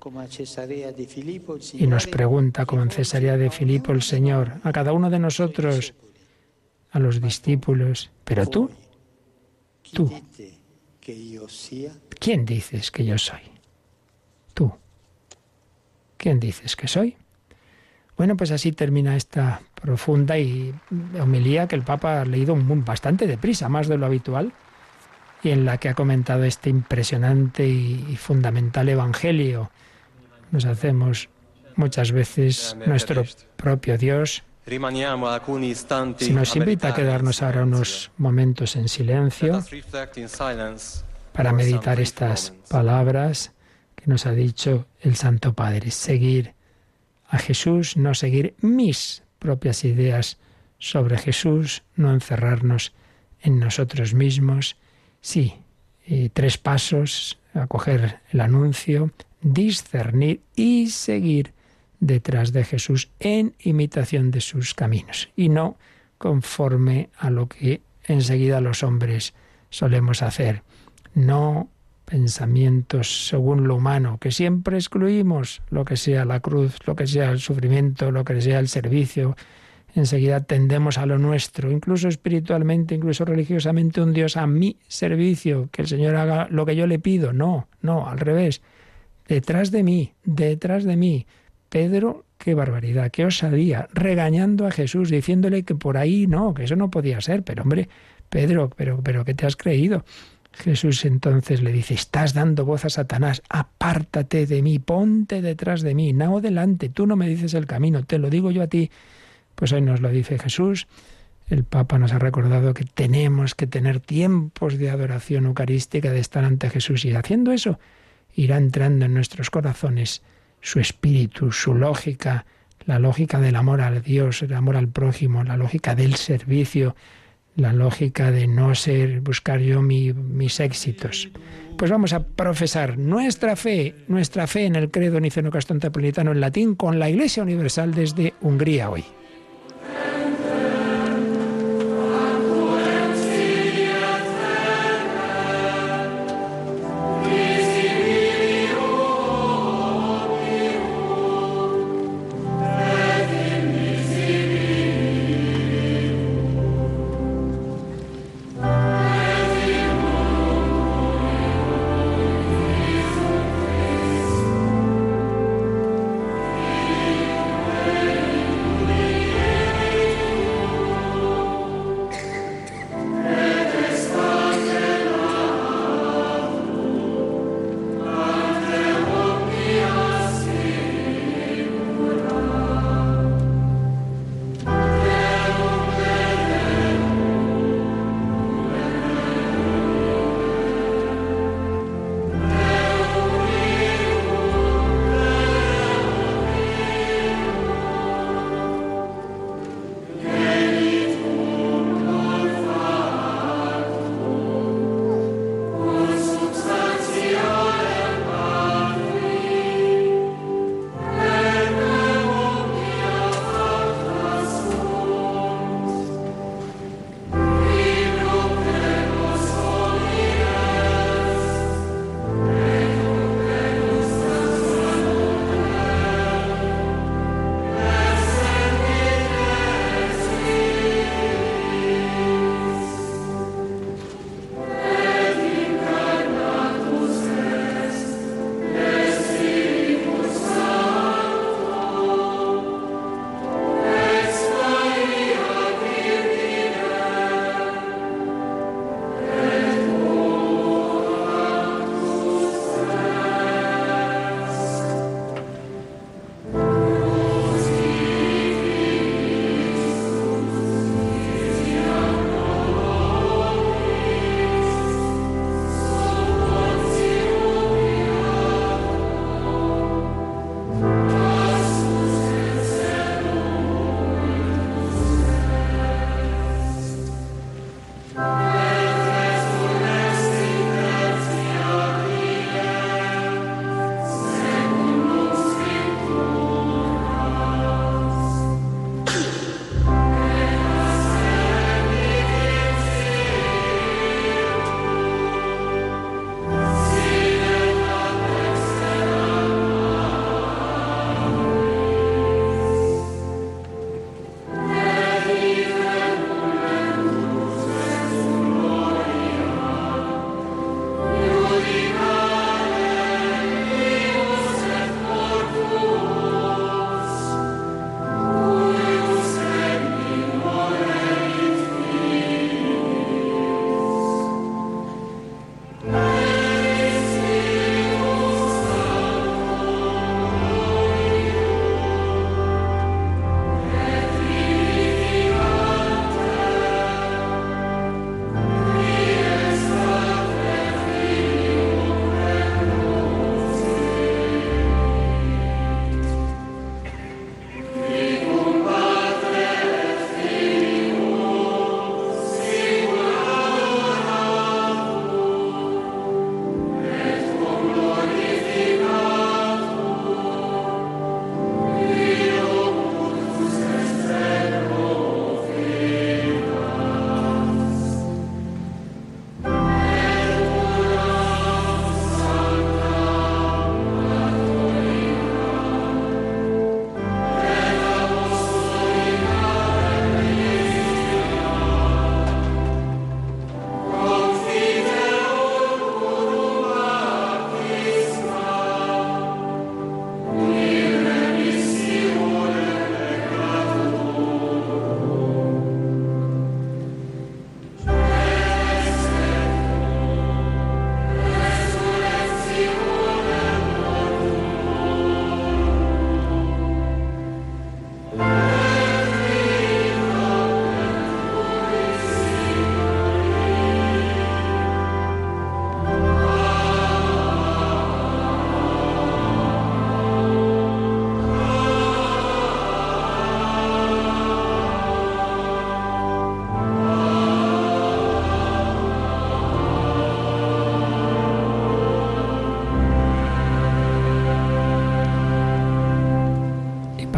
y nos pregunta, como en Cesarea de Filipo, el Señor, a cada uno de nosotros, a los discípulos, pero tú, ¿quién dices que yo soy? Tú, ¿quién dices que soy? Bueno, pues así termina esta profunda y homilía que el Papa ha leído bastante deprisa, más de lo habitual, y en la que ha comentado este impresionante y fundamental Evangelio. Nos hacemos muchas veces nuestro propio Dios. Se nos invita a quedarnos ahora unos momentos en silencio para meditar estas palabras que nos ha dicho el Santo Padre. Seguir a Jesús, no seguir mis propias ideas sobre Jesús, no encerrarnos en nosotros mismos. Sí, 3 pasos, acoger el anuncio, discernir y seguir detrás de Jesús en imitación de sus caminos y no conforme a lo que enseguida los hombres solemos hacer. No pensamientos según lo humano, que siempre excluimos lo que sea la cruz, lo que sea el sufrimiento, lo que sea el servicio. Enseguida tendemos a lo nuestro, incluso espiritualmente, incluso religiosamente, un Dios a mi servicio, que el Señor haga lo que yo le pido. No, al revés. Detrás de mí. Pedro, qué barbaridad, qué osadía, regañando a Jesús, diciéndole que por ahí no, que eso no podía ser. Pero hombre, Pedro, pero ¿qué te has creído? Jesús entonces le dice, estás dando voz a Satanás, apártate de mí, ponte detrás de mí, no delante, tú no me dices el camino, te lo digo yo a ti. Pues hoy nos lo dice Jesús. El Papa nos ha recordado que tenemos que tener tiempos de adoración eucarística, de estar ante Jesús, y haciendo eso irá entrando en nuestros corazones su espíritu, su lógica, la lógica del amor a Dios, el amor al prójimo, la lógica del servicio, la lógica de no buscar yo mis éxitos. Pues vamos a profesar nuestra fe en el credo niceno-constantinopolitano en latín con la Iglesia Universal desde Hungría hoy.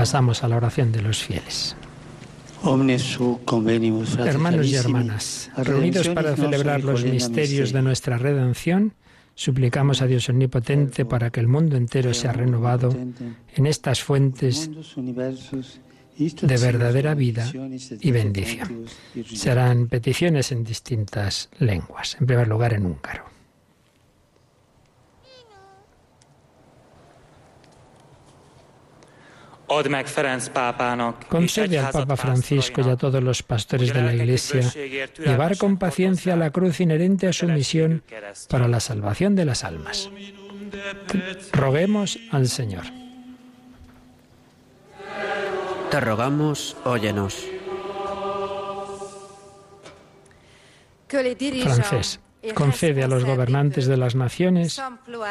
Pasamos a la oración de los fieles. Hermanos y hermanas, reunidos para celebrar los misterios de nuestra redención, suplicamos a Dios Omnipotente para que el mundo entero sea renovado en estas fuentes de verdadera vida y bendición. Serán peticiones en distintas lenguas, en primer lugar en húngaro. Concede al Papa Francisco y a todos los pastores de la Iglesia llevar con paciencia la cruz inherente a su misión para la salvación de las almas. Roguemos al Señor. Te rogamos, óyenos. Francés, concede a los gobernantes de las naciones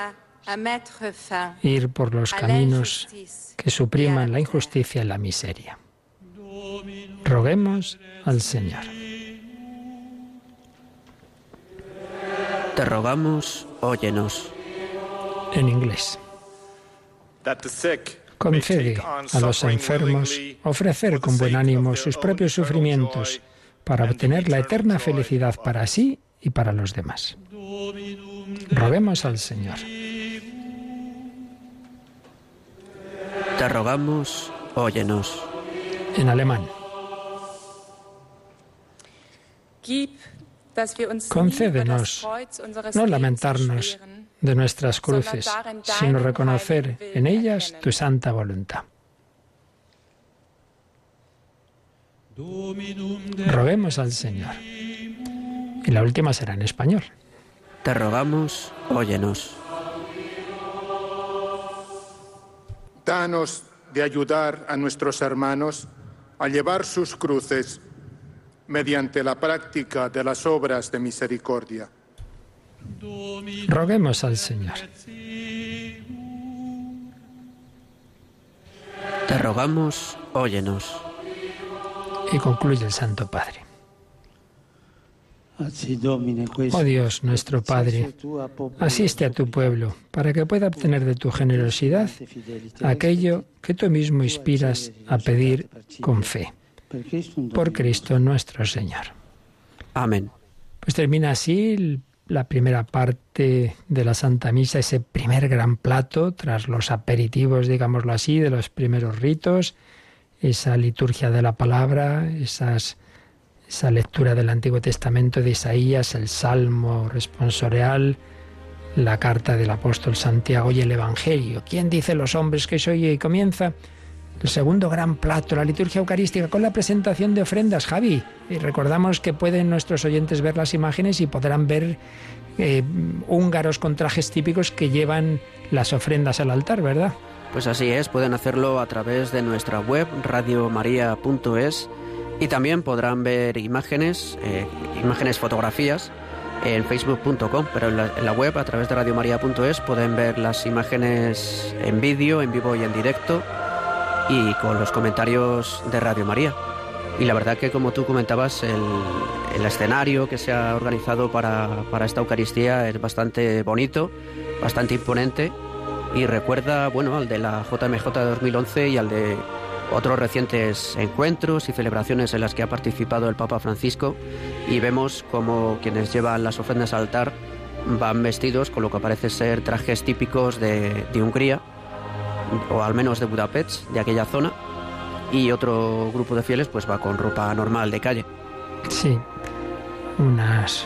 ir por los caminos que supriman la injusticia y la miseria. Roguemos al Señor. Te rogamos, óyenos. En inglés. Concede a los enfermos ofrecer con buen ánimo sus propios sufrimientos para obtener la eterna felicidad para sí y para los demás. Roguemos al Señor. Te rogamos, óyenos. En alemán. Concédenos no lamentarnos de nuestras cruces, sino reconocer en ellas tu santa voluntad. Roguemos al Señor. Y la última será en español. Te rogamos, óyenos. Danos de ayudar a nuestros hermanos a llevar sus cruces mediante la práctica de las obras de misericordia. Roguemos al Señor. Te rogamos, óyenos. Y concluye el Santo Padre. Oh Dios, nuestro Padre, asiste a tu pueblo para que pueda obtener de tu generosidad aquello que tú mismo inspiras a pedir con fe. Por Cristo nuestro Señor. Amén. Pues termina así la primera parte de la Santa Misa, ese primer gran plato, tras los aperitivos, digámoslo así, de los primeros ritos, esa liturgia de la palabra, esa lectura del Antiguo Testamento de Isaías, el Salmo responsorial, la carta del apóstol Santiago y el Evangelio. ¿Quién dice los hombres que soy? Y comienza el segundo gran plato, la liturgia eucarística, con la presentación de ofrendas. Javi, y recordamos que pueden nuestros oyentes ver las imágenes y podrán ver húngaros con trajes típicos que llevan las ofrendas al altar, ¿verdad? Pues así es, pueden hacerlo a través de nuestra web, radiomaria.es, y también podrán ver imágenes, fotografías, en facebook.com, pero en la web, a través de radiomaria.es, pueden ver las imágenes en vídeo, en vivo y en directo, y con los comentarios de Radio María. Y la verdad que, como tú comentabas, el escenario que se ha organizado para esta Eucaristía es bastante bonito, bastante imponente, y recuerda, bueno, al de la JMJ de 2011 y al de otros recientes encuentros y celebraciones en las que ha participado el Papa Francisco, y vemos como quienes llevan las ofrendas al altar van vestidos con lo que parece ser trajes típicos de Hungría, o al menos de Budapest, de aquella zona, y otro grupo de fieles pues va con ropa normal de calle. Sí, unas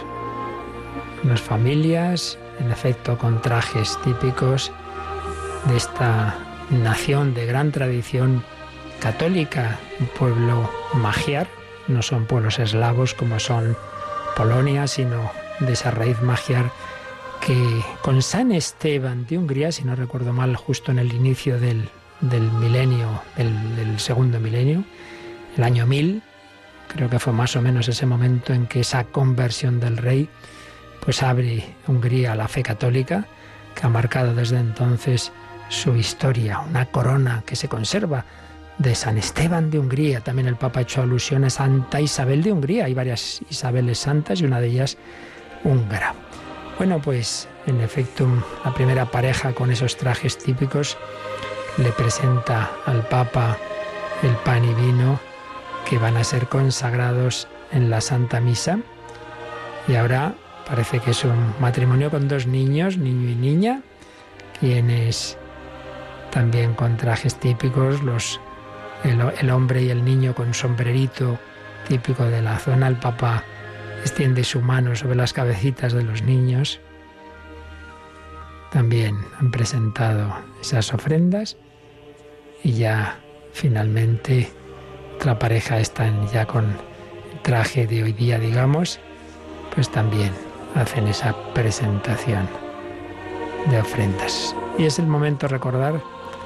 familias, en efecto, con trajes típicos de esta nación de gran tradición católica, un pueblo magiar, no son pueblos eslavos como son Polonia, sino de esa raíz magiar que con San Esteban de Hungría, si no recuerdo mal, justo en el inicio del milenio, del segundo milenio, el año 1000, creo que fue más o menos ese momento en que esa conversión del rey pues abre Hungría a la fe católica, que ha marcado desde entonces su historia, una corona que se conserva de San Esteban de Hungría. También el Papa ha hecho alusión a Santa Isabel de Hungría. Hay varias Isabeles santas y una de ellas húngara. Bueno, pues en efecto la primera pareja con esos trajes típicos le presenta al Papa el pan y vino que van a ser consagrados en la Santa Misa. Y ahora parece que es un matrimonio con 2 niños, niño y niña, quienes también con trajes típicos, el hombre y el niño con sombrerito típico de la zona. El Papa extiende su mano sobre las cabecitas de los niños. También han presentado esas ofrendas y ya finalmente otra pareja están ya con el traje de hoy día, digamos, pues también hacen esa presentación de ofrendas. Y es el momento de recordar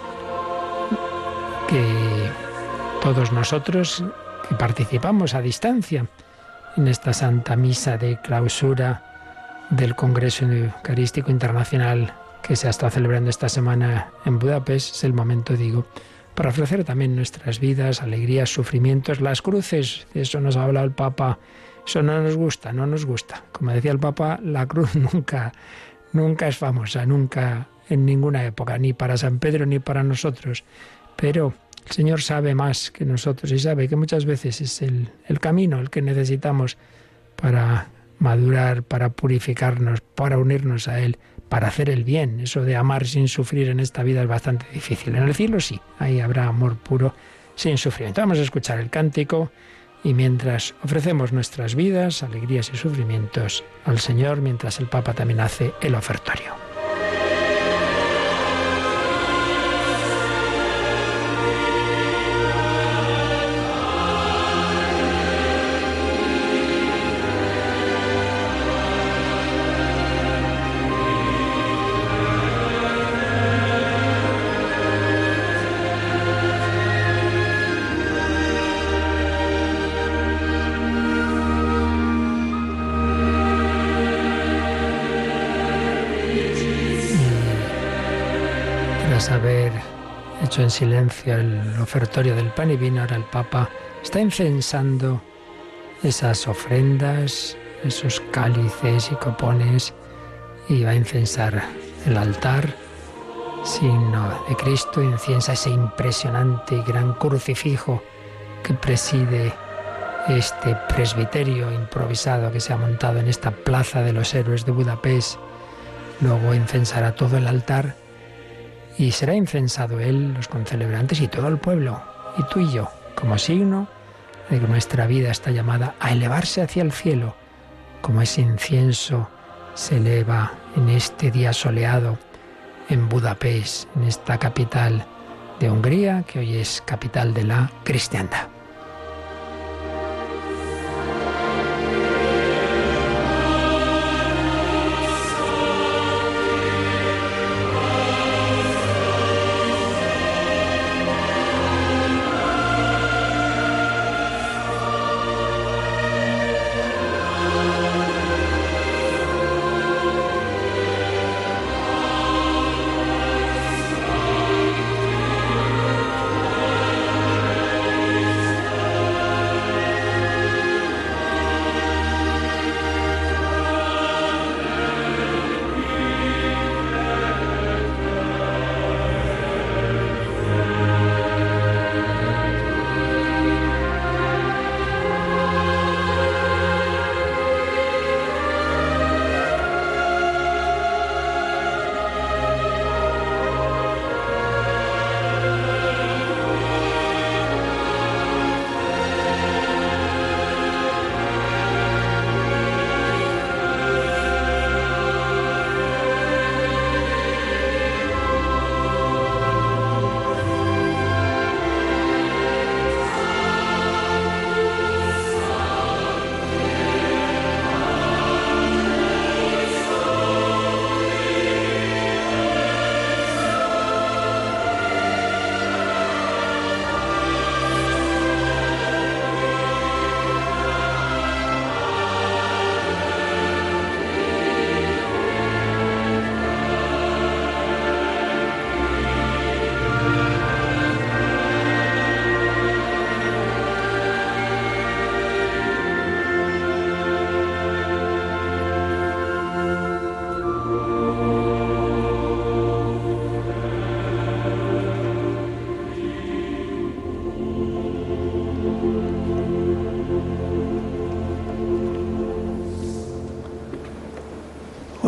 que todos nosotros que participamos a distancia en esta Santa Misa de clausura del Congreso Eucarístico Internacional que se ha estado celebrando esta semana en Budapest, es el momento, digo, para ofrecer también nuestras vidas, alegrías, sufrimientos, las cruces. De eso nos ha hablado el Papa. Eso no nos gusta, no nos gusta. Como decía el Papa, la cruz nunca es famosa, nunca en ninguna época, ni para San Pedro ni para nosotros. Pero el Señor sabe más que nosotros y sabe que muchas veces es el camino el que necesitamos para madurar, para purificarnos, para unirnos a Él, para hacer el bien. Eso de amar sin sufrir en esta vida es bastante difícil. En el cielo sí, ahí habrá amor puro sin sufrimiento. Vamos a escuchar el cántico y mientras ofrecemos nuestras vidas, alegrías y sufrimientos al Señor, mientras el Papa también hace el ofertorio. Haber hecho en silencio el ofertorio del pan y vino, ahora el Papa está incensando esas ofrendas, esos cálices y copones, y va a incensar el altar, signo de Cristo, inciensa ese impresionante y gran crucifijo que preside este presbiterio improvisado que se ha montado en esta plaza de los héroes de Budapest. Luego incensará todo el altar y será incensado él, los concelebrantes y todo el pueblo, y tú y yo, como signo de que nuestra vida está llamada a elevarse hacia el cielo, como ese incienso se eleva en este día soleado en Budapest, en esta capital de Hungría, que hoy es capital de la cristiandad.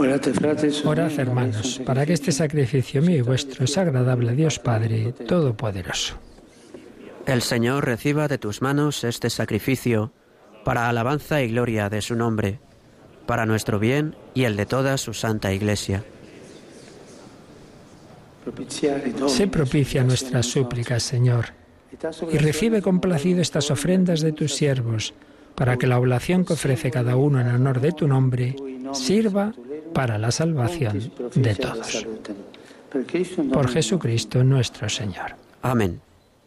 Orad, hermanos, para que este sacrificio mío y vuestro es agradable a Dios Padre Todopoderoso. El Señor reciba de tus manos este sacrificio para alabanza y gloria de su nombre, para nuestro bien y el de toda su santa Iglesia. Sé propicia a nuestras súplicas, Señor, y recibe complacido estas ofrendas de tus siervos, para que la oblación que ofrece cada uno en honor de tu nombre sirva para la salvación de todos. Por Jesucristo nuestro Señor. Amén.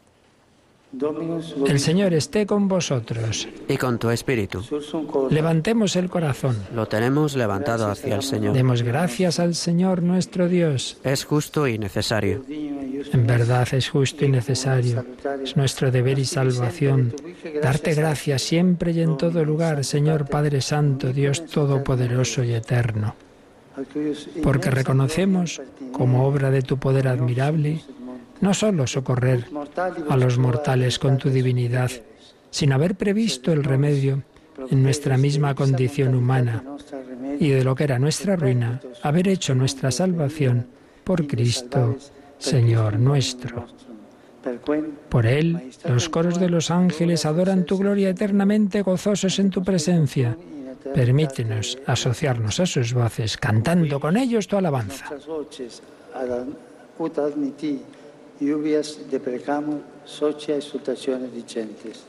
El Señor esté con vosotros. Y con tu espíritu. Levantemos el corazón. Lo tenemos levantado hacia el Señor. Demos gracias al Señor nuestro Dios. Es justo y necesario. En verdad es justo y necesario. Es nuestro deber y salvación darte gracias siempre y en todo lugar, Señor Padre Santo, Dios Todopoderoso y Eterno. Porque reconocemos, como obra de tu poder admirable, no solo socorrer a los mortales con tu divinidad, sino haber previsto el remedio en nuestra misma condición humana y de lo que era nuestra ruina, haber hecho nuestra salvación por Cristo, Señor nuestro. Por Él, los coros de los ángeles adoran tu gloria eternamente gozosos en tu presencia. Permítenos asociarnos a sus voces, cantando con ellos tu alabanza. Lluvias deprecamo, socia exultaciones dicentes.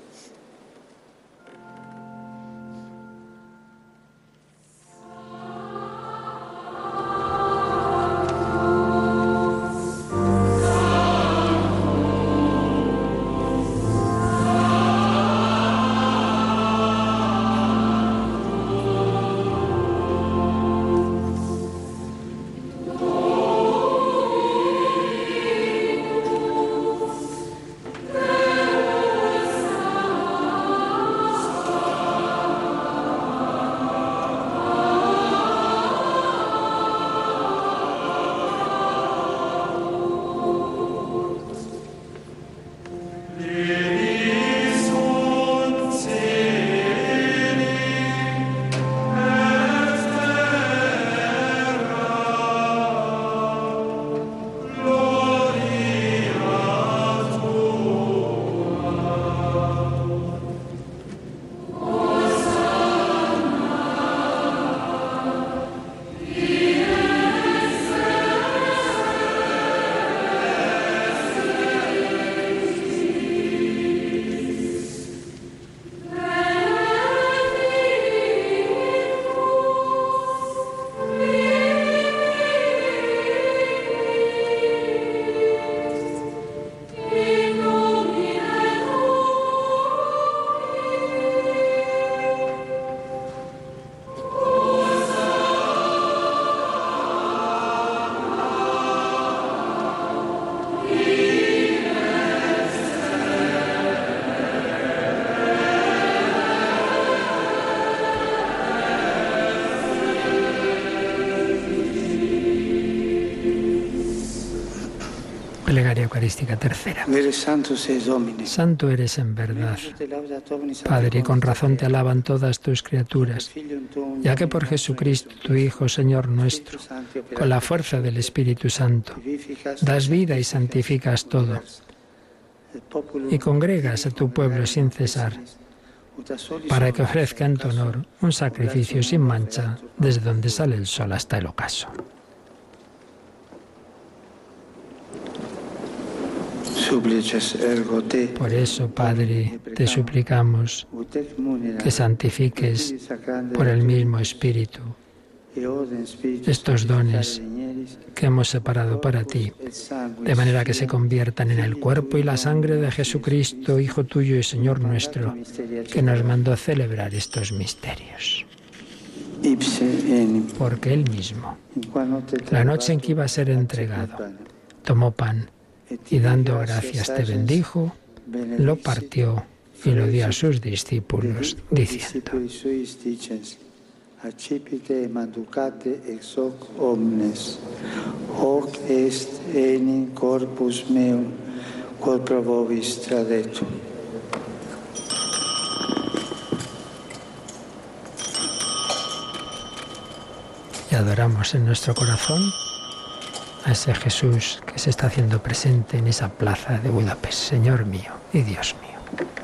Plegaria Eucarística tercera. Santo eres en verdad, Padre, y con razón te alaban todas tus criaturas, ya que por Jesucristo, tu Hijo, Señor nuestro, con la fuerza del Espíritu Santo, das vida y santificas todo, y congregas a tu pueblo sin cesar, para que ofrezca en tu honor un sacrificio sin mancha, desde donde sale el sol hasta el ocaso. Por eso, Padre, te suplicamos que santifiques por el mismo Espíritu estos dones que hemos separado para ti, de manera que se conviertan en el cuerpo y la sangre de Jesucristo, Hijo tuyo y Señor nuestro, que nos mandó celebrar estos misterios. Porque Él mismo, la noche en que iba a ser entregado, tomó pan y dando gracias te bendijo, lo partió y lo dio a sus discípulos, diciendo: Accipite manducate ex hoc omnes, hoc est enim corpus meum, quod pro vobis tradetur. y adoramos en nuestro corazón a ese Jesús que se está haciendo presente en esa plaza de Budapest, Señor mío y Dios mío.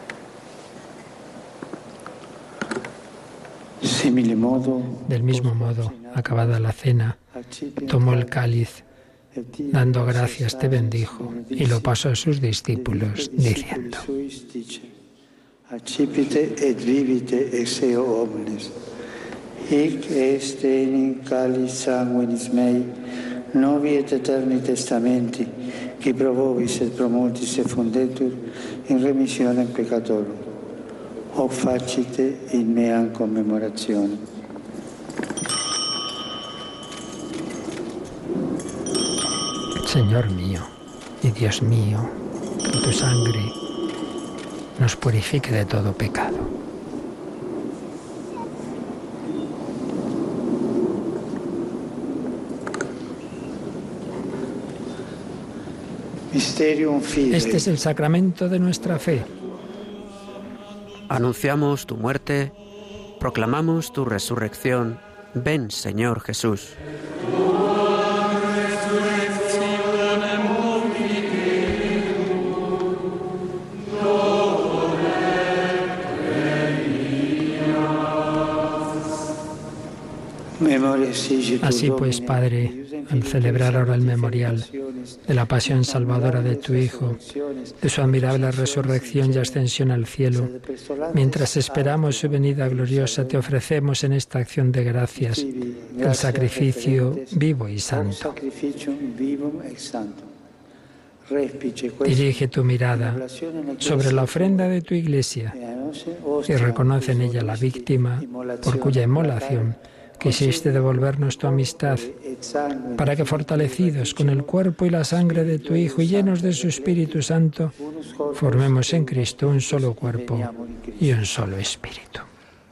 Del mismo modo, acabada la cena, tomó el cáliz, dando gracias, te bendijo, y lo pasó a sus discípulos, diciendo: Accipite et vivite ex eo omnes. Hic est enim cáliz sanguinis mei, novi et eterni testamenti, qui pro vobis et pro multis effundetur in remissionem peccatorum. Hoc facite in meam commemorazione. Señor mío y Dios mío, que tu sangre nos purifique de todo pecado. Este es el sacramento de nuestra fe. Anunciamos tu muerte, proclamamos tu resurrección. Ven, Señor Jesús. Así pues, Padre, al celebrar ahora el memorial de la pasión salvadora de tu Hijo, de su admirable resurrección y ascensión al cielo, mientras esperamos su venida gloriosa, te ofrecemos en esta acción de gracias el sacrificio vivo y santo. Dirige tu mirada sobre la ofrenda de tu Iglesia y reconoce en ella la víctima por cuya inmolación quisiste devolvernos tu amistad, para que, fortalecidos con el cuerpo y la sangre de tu Hijo y llenos de su Espíritu Santo, formemos en Cristo un solo cuerpo y un solo espíritu.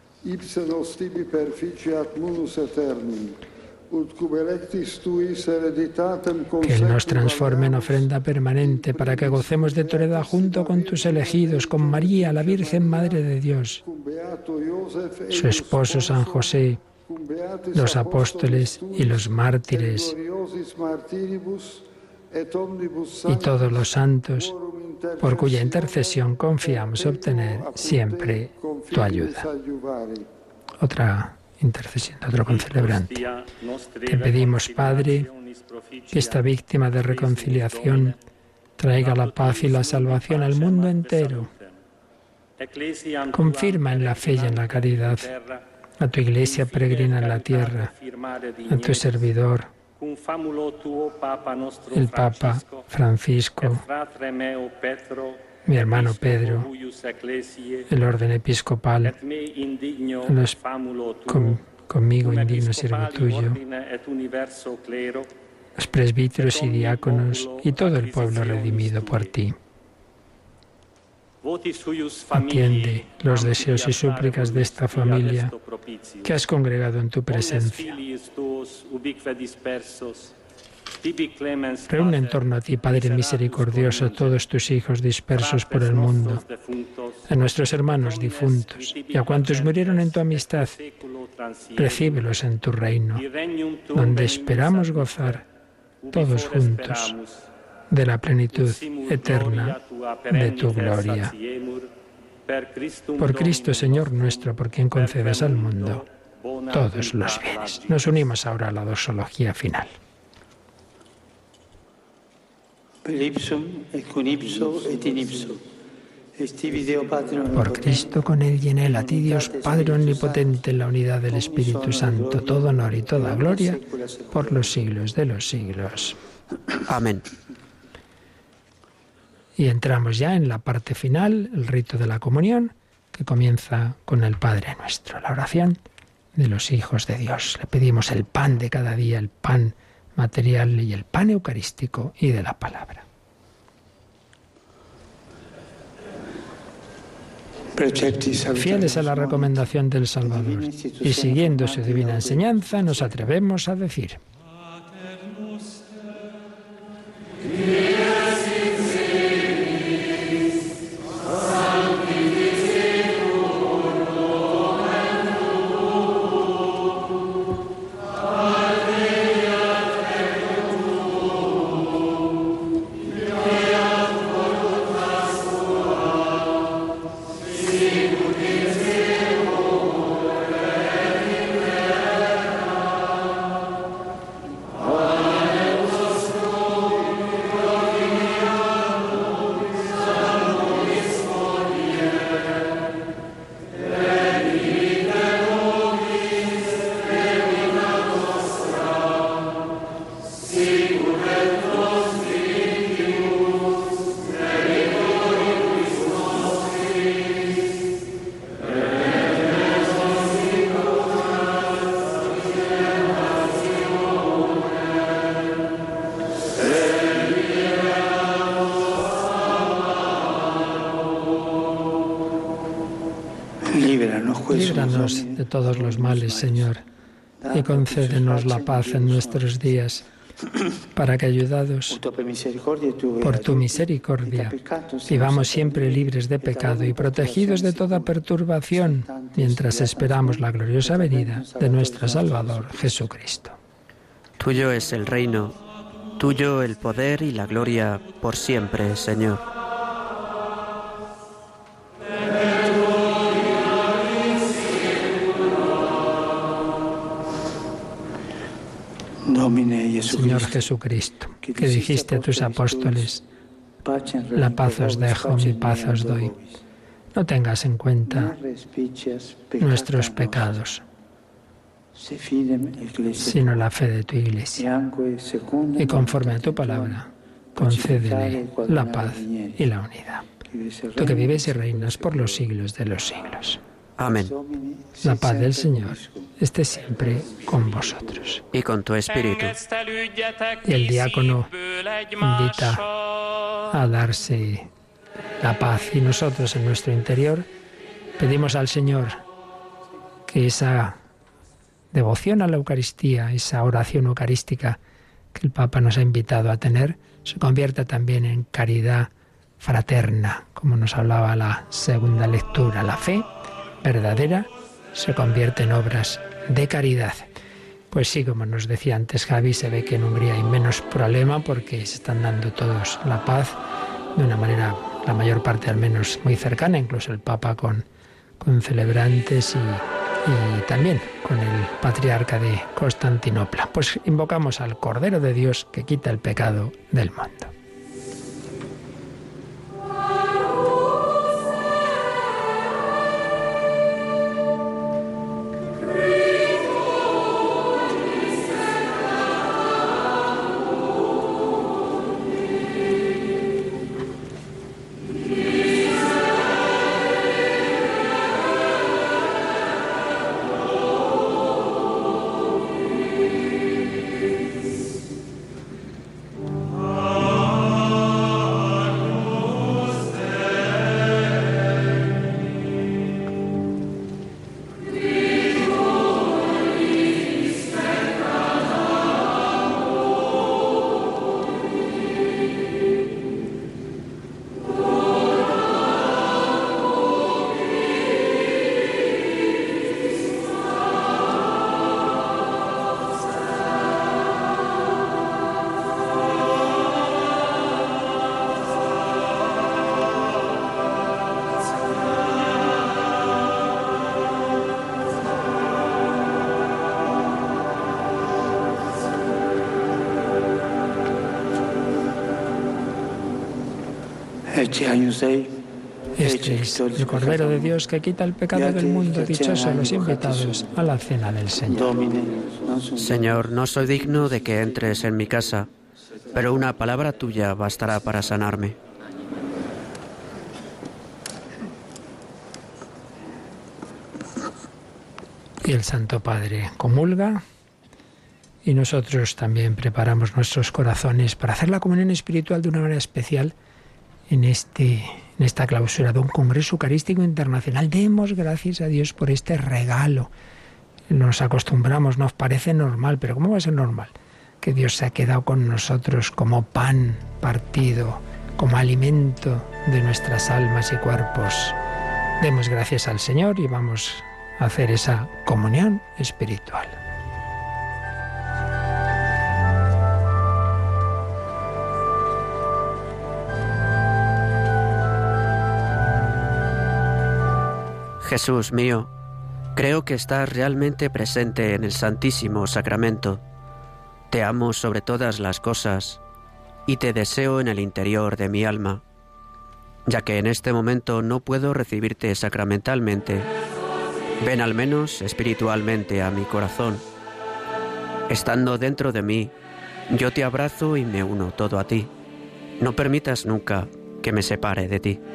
Que Él nos transforme en ofrenda permanente, para que gocemos de tu heredad junto con tus elegidos, con María, la Virgen Madre de Dios, su esposo San José, los apóstoles y los mártires y todos los santos, por cuya intercesión confiamos obtener siempre tu ayuda. Otra intercesión de otro concelebrante. Te pedimos, Padre, que esta víctima de reconciliación traiga la paz y la salvación al mundo entero. Confirma en la fe y en la caridad a tu Iglesia peregrina en la tierra, a tu servidor, el Papa Francisco, mi hermano Pedro, el orden episcopal, conmigo indigno siervo tuyo, los presbíteros y diáconos y todo el pueblo redimido por ti. Atiende los deseos y súplicas de esta familia que has congregado en tu presencia. Reúne en torno a ti, Padre misericordioso, a todos tus hijos dispersos por el mundo, a nuestros hermanos difuntos y a cuantos murieron en tu amistad. Recíbelos en tu reino, donde esperamos gozar todos juntos de la plenitud eterna de tu gloria. Por Cristo, Señor nuestro, por quien concedes al mundo todos los bienes. Nos unimos ahora a la doxología final. Por Cristo, con Él y en Él, a ti, Dios Padre omnipotente, en la unidad del Espíritu Santo, todo honor y toda gloria por los siglos de los siglos. Amén. Y entramos ya en la parte final, el rito de la comunión, que comienza con el Padre Nuestro, la oración de los hijos de Dios. Le pedimos el pan de cada día, el pan material y el pan eucarístico y de la palabra. Fieles a la recomendación del Salvador y siguiendo su divina enseñanza, nos atrevemos a decir: Amen. Líbranos de todos los males, Señor, y concédenos la paz en nuestros días, para que, ayudados por tu misericordia, vivamos siempre libres de pecado y protegidos de toda perturbación, mientras esperamos la gloriosa venida de nuestro Salvador, Jesucristo. Tuyo es el reino, tuyo el poder y la gloria por siempre, Señor. Señor Jesucristo, que dijiste a tus apóstoles, la paz os dejo, mi paz os doy. No tengas en cuenta nuestros pecados, sino la fe de tu Iglesia. Y conforme a tu palabra, concédele la paz y la unidad. Tú que vives y reinas por los siglos de los siglos. Amén. La paz del Señor esté siempre con vosotros. Y con tu espíritu. Y el diácono invita a darse la paz, y nosotros en nuestro interior pedimos al Señor que esa devoción a la Eucaristía, esa oración eucarística que el Papa nos ha invitado a tener, se convierta también en caridad fraterna, como nos hablaba la segunda lectura. La fe verdadera se convierte en obras de caridad. Pues sí, como nos decía antes Javi, se ve que en Hungría hay menos problema porque se están dando todos la paz de una manera, la mayor parte al menos, muy cercana, incluso el Papa con celebrantes y también con el patriarca de Constantinopla. Pues invocamos al Cordero de Dios que quita el pecado del mundo. Este es el Cordero de Dios que quita el pecado del mundo. Dichosos los invitados a la cena del Señor. Señor, no soy digno de que entres en mi casa, pero una palabra tuya bastará para sanarme. Y el Santo Padre comulga, y nosotros también preparamos nuestros corazones para hacer la comunión espiritual de una manera especial en esta clausura de un Congreso Eucarístico Internacional. Demos gracias a Dios por este regalo. Nos acostumbramos, nos parece normal, pero ¿cómo va a ser normal? Que Dios se ha quedado con nosotros como pan partido, como alimento de nuestras almas y cuerpos. Demos gracias al Señor y vamos a hacer esa comunión espiritual. Jesús mío, creo que estás realmente presente en el Santísimo Sacramento. Te amo sobre todas las cosas y te deseo en el interior de mi alma. Ya que en este momento no puedo recibirte sacramentalmente, ven al menos espiritualmente a mi corazón. Estando dentro de mí, yo te abrazo y me uno todo a ti. No permitas nunca que me separe de ti.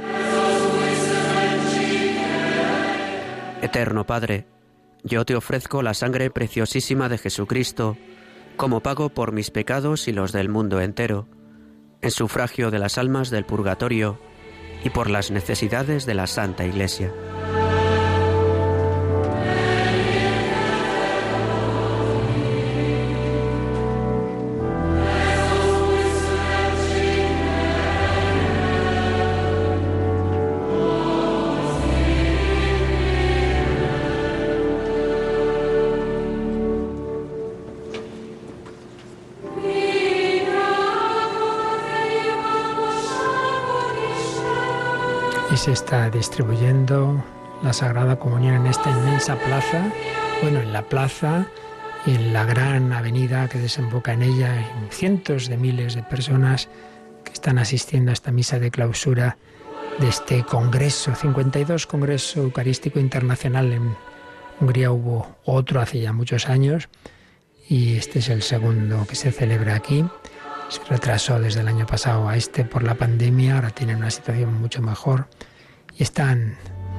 Eterno Padre, yo te ofrezco la sangre preciosísima de Jesucristo como pago por mis pecados y los del mundo entero, en sufragio de las almas del purgatorio y por las necesidades de la Santa Iglesia. Y se está distribuyendo la Sagrada Comunión en esta inmensa plaza, en la plaza y en la gran avenida que desemboca en ella, en cientos de miles de personas que están asistiendo a esta misa de clausura de este congreso, 52 Congreso Eucarístico Internacional. En Hungría hubo otro hace ya muchos años y este es el segundo que se celebra aquí. Se retrasó desde el año pasado a este por la pandemia, ahora tienen una situación mucho mejor y están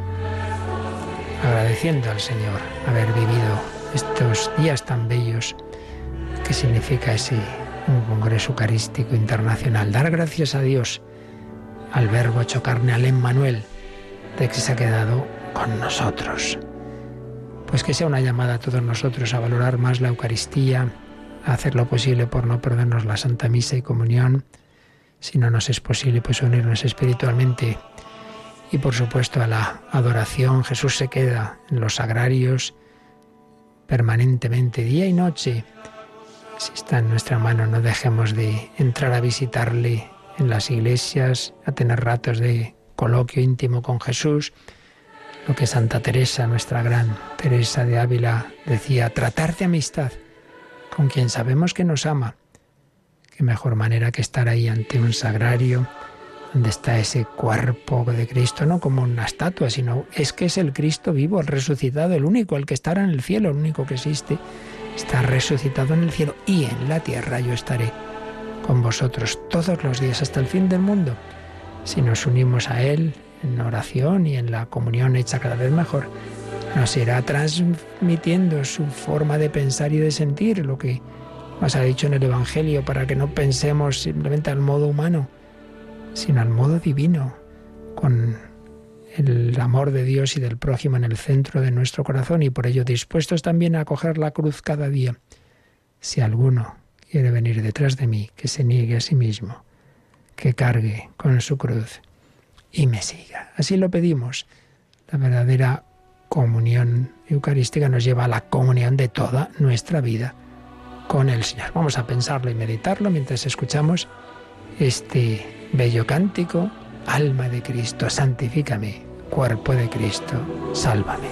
agradeciendo al Señor haber vivido estos días tan bellos que significa un Congreso Eucarístico Internacional. Dar gracias a Dios, al Verbo hecho carne, al Emmanuel, de que se ha quedado con nosotros. Pues que sea una llamada a todos nosotros a valorar más la Eucaristía, a hacer lo posible por no perdernos la Santa Misa y Comunión. Si no nos es posible, pues unirnos espiritualmente. Y por supuesto a la adoración. Jesús se queda en los sagrarios permanentemente, día y noche. Si está en nuestra mano, no dejemos de entrar a visitarle en las iglesias, a tener ratos de coloquio íntimo con Jesús. Lo que Santa Teresa, nuestra gran Teresa de Ávila, decía: tratar de amistad con quien sabemos que nos ama. Qué mejor manera que estar ahí ante un sagrario donde está ese cuerpo de Cristo, no como una estatua, sino es que es el Cristo vivo, el resucitado, el único, el que estará en el cielo, el único que existe, está resucitado en el cielo, y en la tierra yo estaré con vosotros todos los días hasta el fin del mundo. Si nos unimos a Él en oración y en la comunión hecha cada vez mejor, nos irá transmitiendo su forma de pensar y de sentir, lo que nos ha dicho en el Evangelio, para que no pensemos simplemente al modo humano, sino al modo divino, con el amor de Dios y del prójimo en el centro de nuestro corazón, y por ello dispuestos también a coger la cruz cada día. Si alguno quiere venir detrás de mí, que se niegue a sí mismo, que cargue con su cruz y me siga. Así lo pedimos. La verdadera comunión eucarística nos lleva a la comunión de toda nuestra vida con el Señor. Vamos a pensarlo y meditarlo mientras escuchamos este bello cántico: alma de Cristo, santifícame; cuerpo de Cristo, sálvame.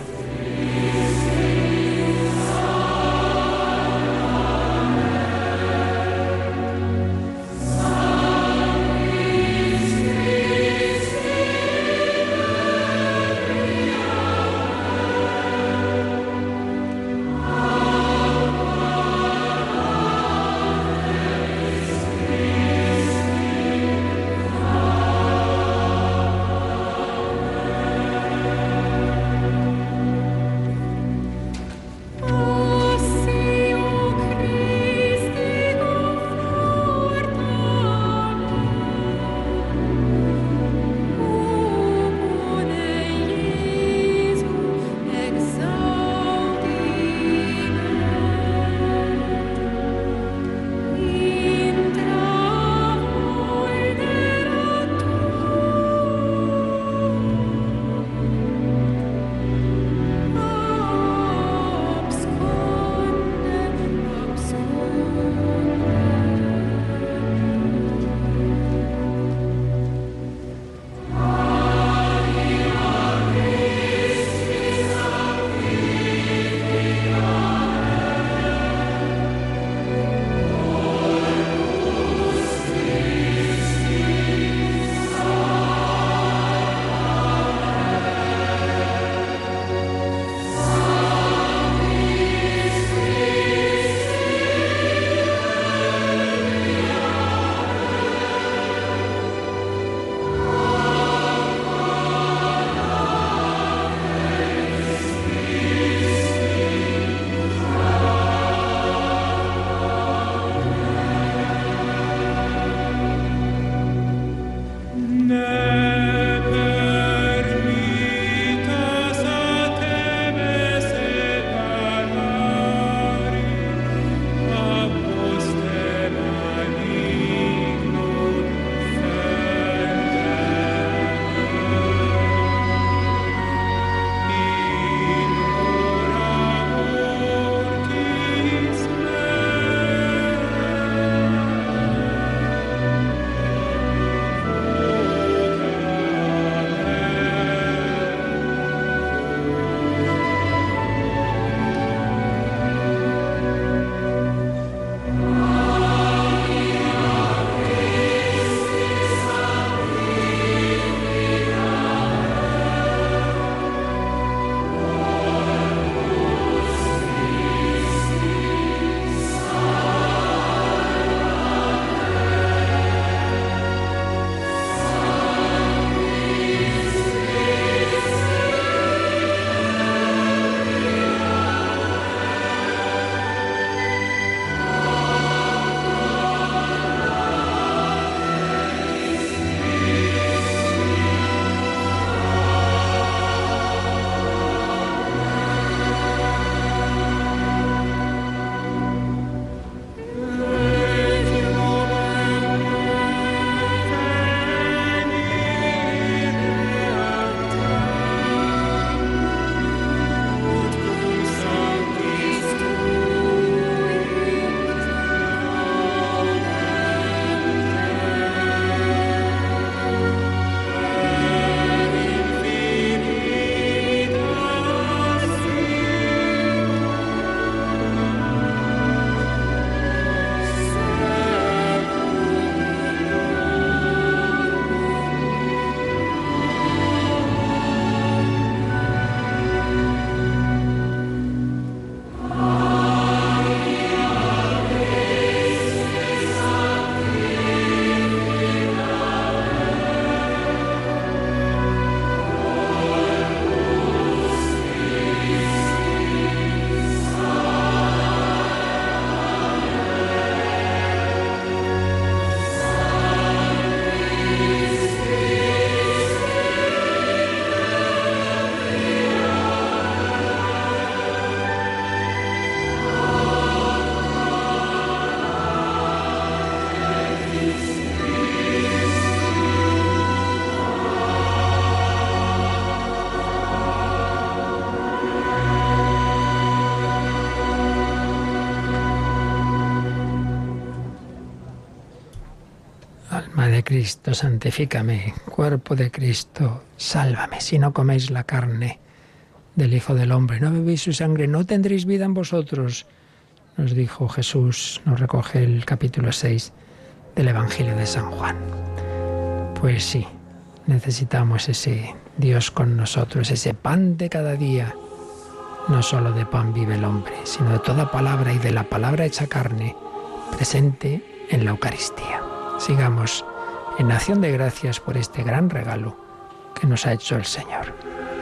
de Cristo, santifícame. Cuerpo de Cristo, sálvame. Si no coméis la carne del Hijo del Hombre, no bebéis su sangre, no tendréis vida en vosotros. Nos dijo Jesús, nos recoge el capítulo 6 del Evangelio de San Juan. Pues sí, necesitamos ese Dios con nosotros, ese pan de cada día. No solo de pan vive el hombre, sino de toda palabra y de la palabra hecha carne, presente en la Eucaristía. Sigamos en acción de gracias por este gran regalo que nos ha hecho el Señor.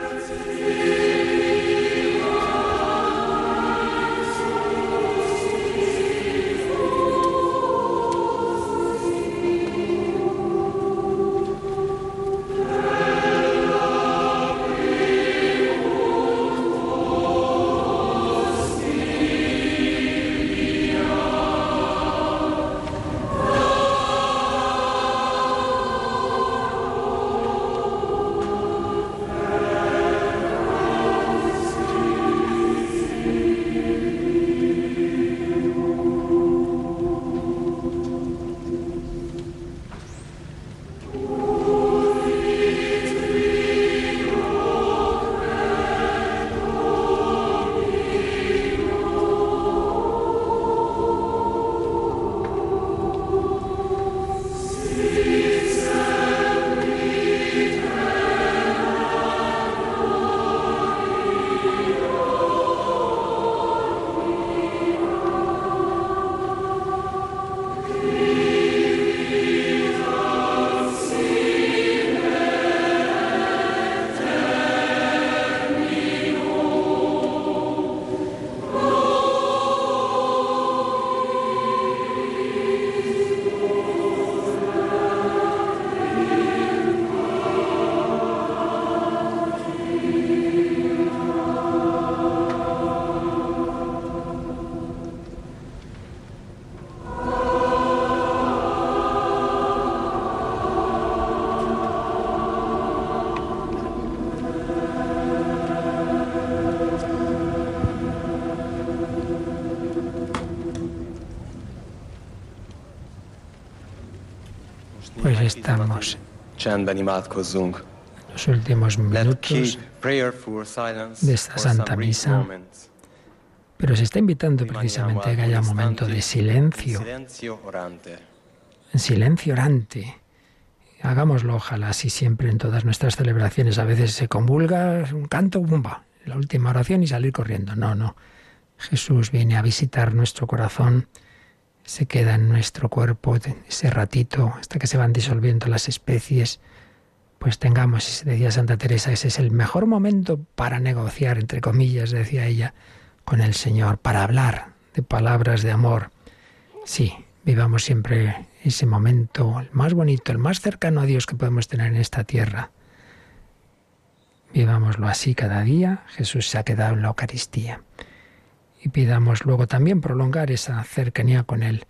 Pues estamos en los últimos minutos de esta Santa Misa, pero se está invitando precisamente a que haya un momento de silencio, en silencio orante. Hagámoslo, ojalá, así siempre en todas nuestras celebraciones. A veces se convulga un canto, ¡bumba!, la última oración y salir corriendo. No. Jesús viene a visitar nuestro corazón, se queda en nuestro cuerpo ese ratito hasta que se van disolviendo las especies. Pues tengamos, decía Santa Teresa, ese es el mejor momento para negociar, entre comillas, decía ella, con el Señor, para hablar de palabras de amor. Sí, vivamos siempre ese momento, el más bonito, el más cercano a Dios que podemos tener en esta tierra. Vivámoslo así cada día. Jesús se ha quedado en la Eucaristía. Y pidamos luego también prolongar esa cercanía con Él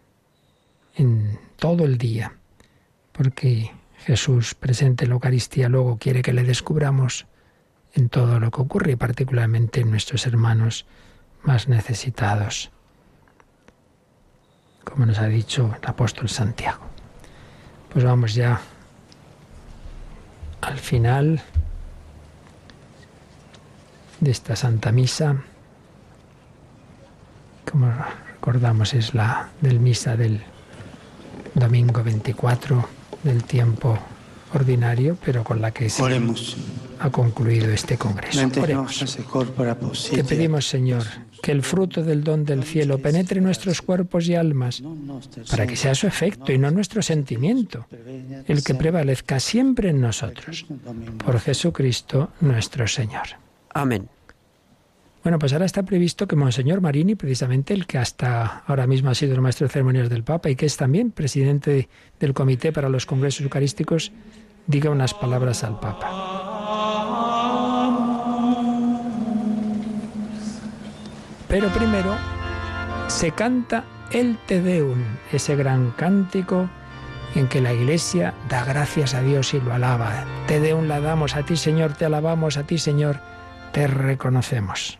en todo el día, porque Jesús presente en la Eucaristía luego quiere que le descubramos en todo lo que ocurre, y particularmente en nuestros hermanos más necesitados, como nos ha dicho el apóstol Santiago. Pues vamos ya al final de esta Santa Misa. Como recordamos, es la del misa del domingo 24 del tiempo ordinario, pero con la que se ha concluido este congreso. Oremos. Te pedimos, Señor, que el fruto del don del cielo penetre nuestros cuerpos y almas, para que sea su efecto y no nuestro sentimiento, el que prevalezca siempre en nosotros. Por Jesucristo nuestro Señor. Amén. Bueno, pues ahora está previsto que Monseñor Marini, precisamente el que hasta ahora mismo ha sido el maestro de ceremonias del Papa y que es también presidente del Comité para los Congresos Eucarísticos, diga unas palabras al Papa. Pero primero se canta el Te Deum, ese gran cántico en que la Iglesia da gracias a Dios y lo alaba. Te Deum la damos a ti, Señor, te alabamos a ti, Señor, te reconocemos.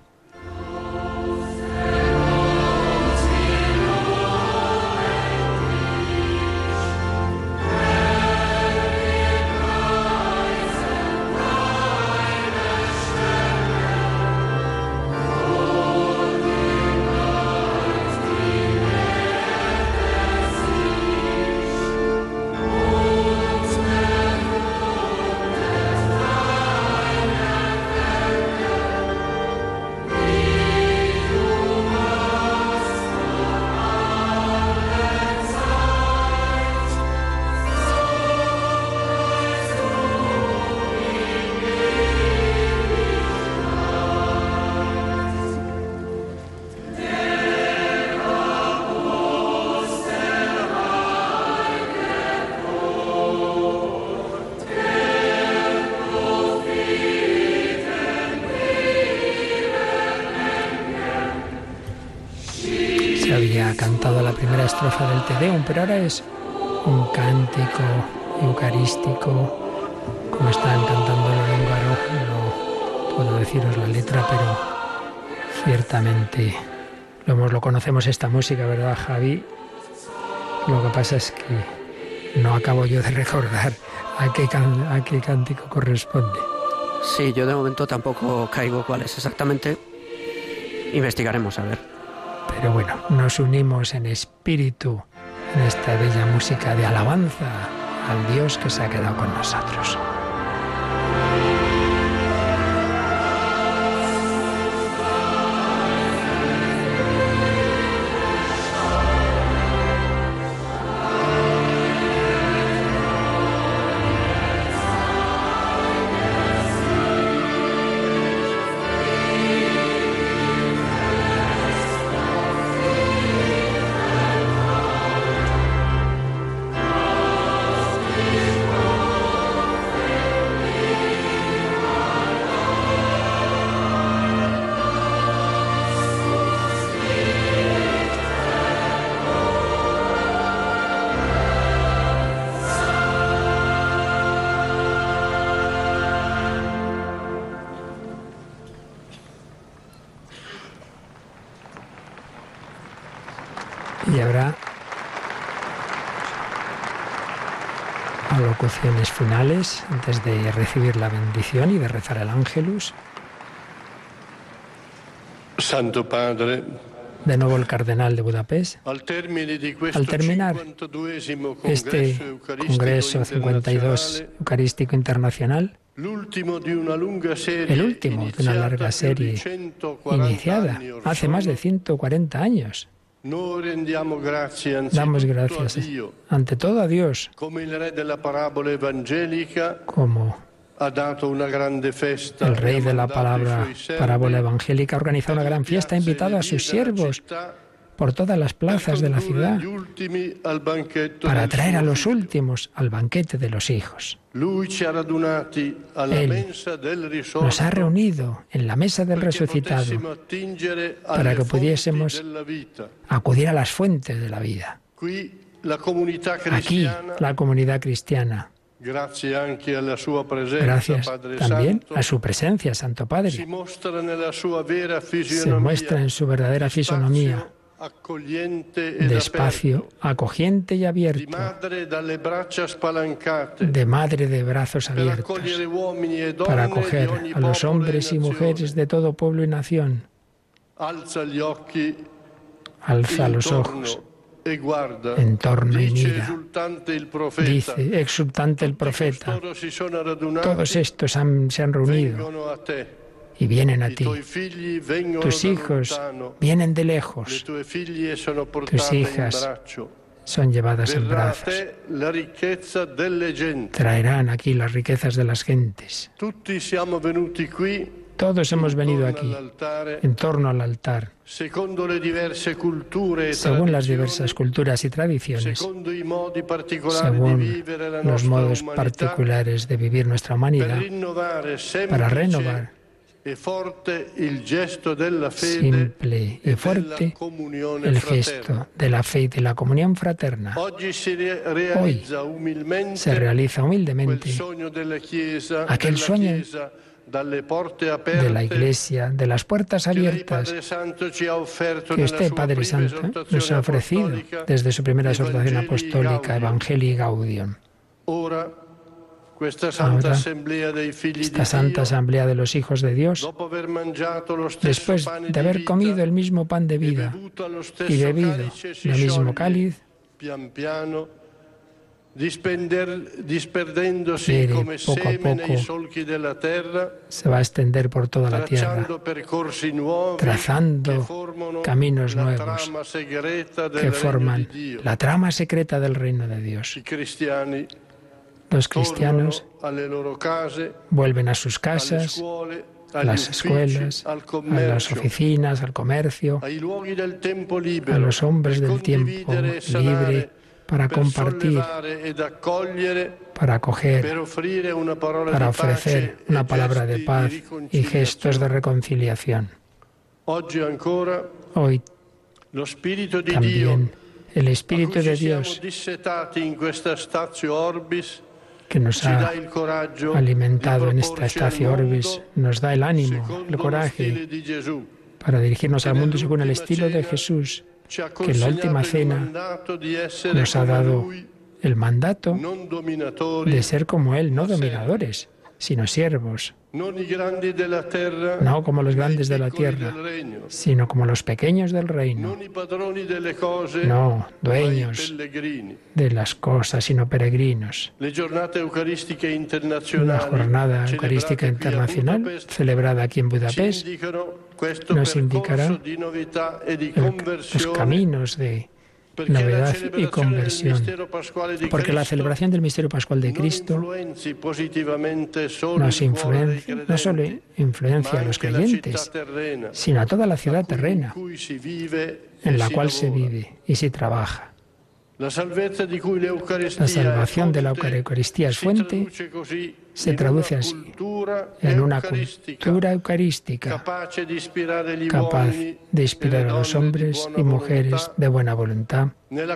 Se había cantado la primera estrofa del Te Deum, pero ahora es un cántico eucarístico, como están cantando en húngaro. No puedo deciros la letra, pero ciertamente lo conocemos esta música, ¿verdad, Javi? Lo que pasa es que no acabo yo de recordar a qué cántico corresponde. Sí, yo de momento tampoco caigo cuál es exactamente. Investigaremos, a ver. Pero bueno, nos unimos en espíritu en esta bella música de alabanza al Dios que se ha quedado con nosotros. Y habrá alocuciones finales antes de recibir la bendición y de rezar el Ángelus. Santo Padre, de nuevo el cardenal de Budapest. Al terminar este Congreso 52 Eucarístico Internacional, el último de una larga serie iniciada hace más de 140 años. Damos gracias ante todo a Dios, como el Rey de la parábola evangélica, ha organizado una gran fiesta, ha invitado a sus siervos por todas las plazas de la ciudad para traer a los últimos al banquete de los hijos. Él nos ha reunido en la mesa del resucitado para que pudiésemos acudir a las fuentes de la vida. Aquí, la comunidad cristiana. Gracias también a su presencia, Santo Padre. Se muestra en su verdadera fisonomía, de espacio acogiente y abierto, de madre de brazos abiertos, para acoger a los hombres y mujeres de todo pueblo y nación. Alza los ojos en torno y mira. Dice, exultante el profeta, todos estos se han reunido y vienen a ti. Tus hijos vienen de lejos. Tus hijas son llevadas en brazos. Traerán aquí las riquezas de las gentes. Todos hemos venido aquí, en torno al altar, según las diversas culturas y tradiciones, según los modos particulares de vivir nuestra humanidad, para renovar simple y fuerte el gesto de la fe y de la comunión fraterna. Hoy se realiza humildemente aquel sueño de la Iglesia, de las puertas abiertas que usted, Padre Santo, nos ha ofrecido desde su primera exhortación apostólica, Evangelii Gaudium. Ahora, esta Santa Asamblea de los Hijos de Dios, después de haber comido el mismo pan de vida y bebido el mismo cáliz, poco a poco se va a extender por toda la tierra, trazando caminos nuevos que forman la trama secreta del reino de Dios. Los cristianos vuelven a sus casas, a las escuelas, a las oficinas, al comercio, a los hombres del tiempo libre, para compartir, para acoger, para ofrecer una palabra de paz y gestos de reconciliación. Hoy También el Espíritu de Dios, que nos ha alimentado en esta estacio orbis, nos da el ánimo, el coraje para dirigirnos al mundo según el estilo de Jesús, que en la última cena nos ha dado el mandato de ser como Él, no dominadores, sino siervos, no como los grandes de la tierra, sino como los pequeños del reino, no dueños de las cosas, sino peregrinos. La jornada eucarística internacional, celebrada aquí en Budapest, nos indicará los caminos de novedad y conversión, porque la celebración del misterio pascual de Cristo no solo influencia a los creyentes, sino a toda la ciudad terrena en la cual se vive y se trabaja. La salvación de la Eucaristía es fuente, se traduce así en una cultura eucarística capaz de inspirar a los hombres y mujeres de buena voluntad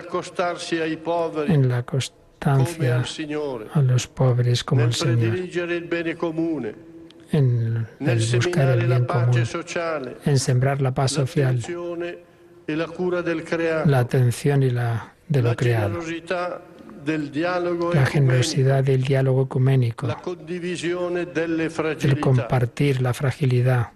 en la constancia a los pobres como el Señor, en el buscar el bien común, en sembrar la paz social, la atención y de lo creado, la generosidad del diálogo ecuménico, el compartir la fragilidad.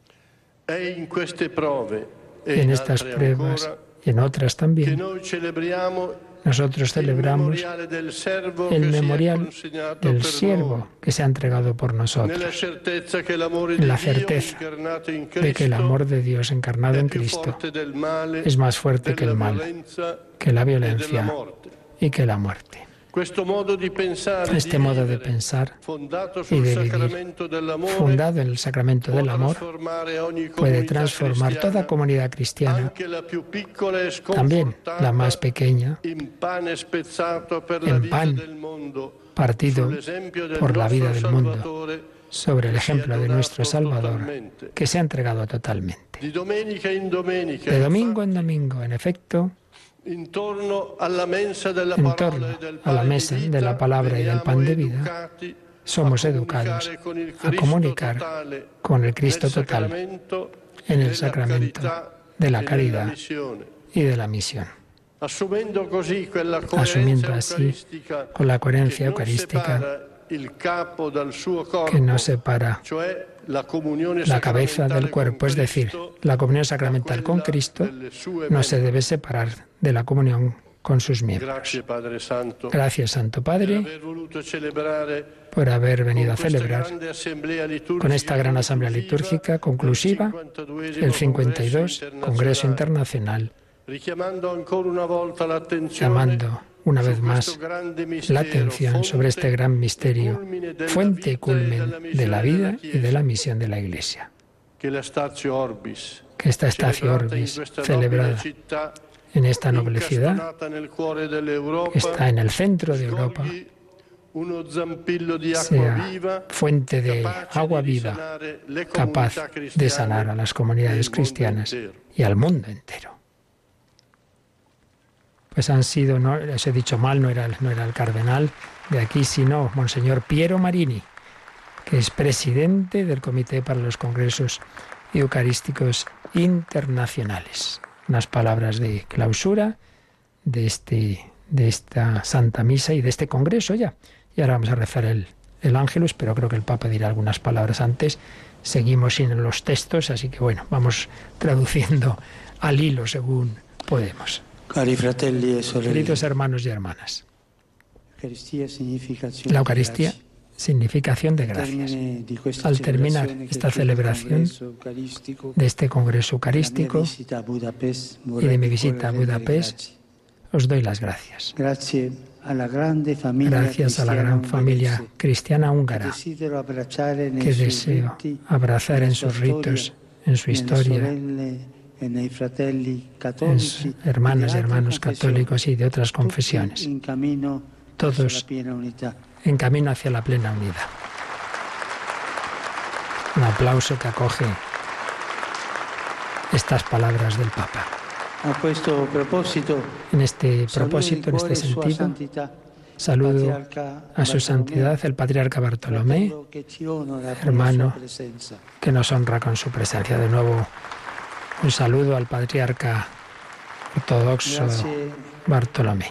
En estas pruebas y en otras también, nosotros celebramos el memorial del siervo que se ha entregado por nosotros, en la certeza de que el amor de Dios encarnado en Cristo es más fuerte que el mal, que la violencia y que la muerte. Este modo de pensar y de vivir, fundado en el sacramento del amor, puede transformar toda comunidad cristiana, también la más pequeña, en pan partido por la vida del mundo, sobre el ejemplo de nuestro Salvador, que se ha entregado totalmente. De domingo en domingo, en efecto, en torno a la mesa de la palabra y del pan de vida, somos educados a comunicar con el Cristo total en el sacramento de la caridad y de la misión. Asumiendo así, con la coherencia eucarística que no separa la cabeza del cuerpo, es decir, la comunión sacramental con Cristo no se debe separar de la comunión con sus miembros. Gracias, Santo Padre, por haber venido a celebrar con esta gran asamblea litúrgica conclusiva el 52 Congreso Internacional, llamando una vez más la atención sobre este gran misterio, fuente y culmen de la vida y de la misión de la Iglesia. Que esta Statio Orbis, celebrada en esta noble ciudad, que está en el centro de Europa, sea fuente de agua viva, capaz de sanar a las comunidades cristianas y al mundo entero. Pues han sido, no, les he dicho mal, no era el cardenal de aquí, sino Monseñor Piero Marini, que es presidente del Comité para los Congresos Eucarísticos Internacionales. Unas palabras de clausura de esta Santa Misa y de este Congreso ya. Y ahora vamos a rezar el Ángelus, pero creo que el Papa dirá algunas palabras antes. Seguimos sin los textos, así que bueno, vamos traduciendo al hilo según podemos. Queridos hermanos y hermanas, la Eucaristía significa acción de gracias. Al terminar esta celebración de este Congreso Eucarístico y de mi visita a Budapest, os doy las gracias. Gracias a la gran familia cristiana húngara que deseo abrazar en sus ritos, en su historia, en sus hermanas y hermanos católicos y de otras confesiones, todos en camino hacia la plena unidad. Un aplauso que acoge estas palabras del Papa. En este propósito, en este sentido, saludo a su santidad el Patriarca Bartolomé, hermano que nos honra con su presencia. De nuevo, un saludo al Patriarca Ortodoxo Bartolomé.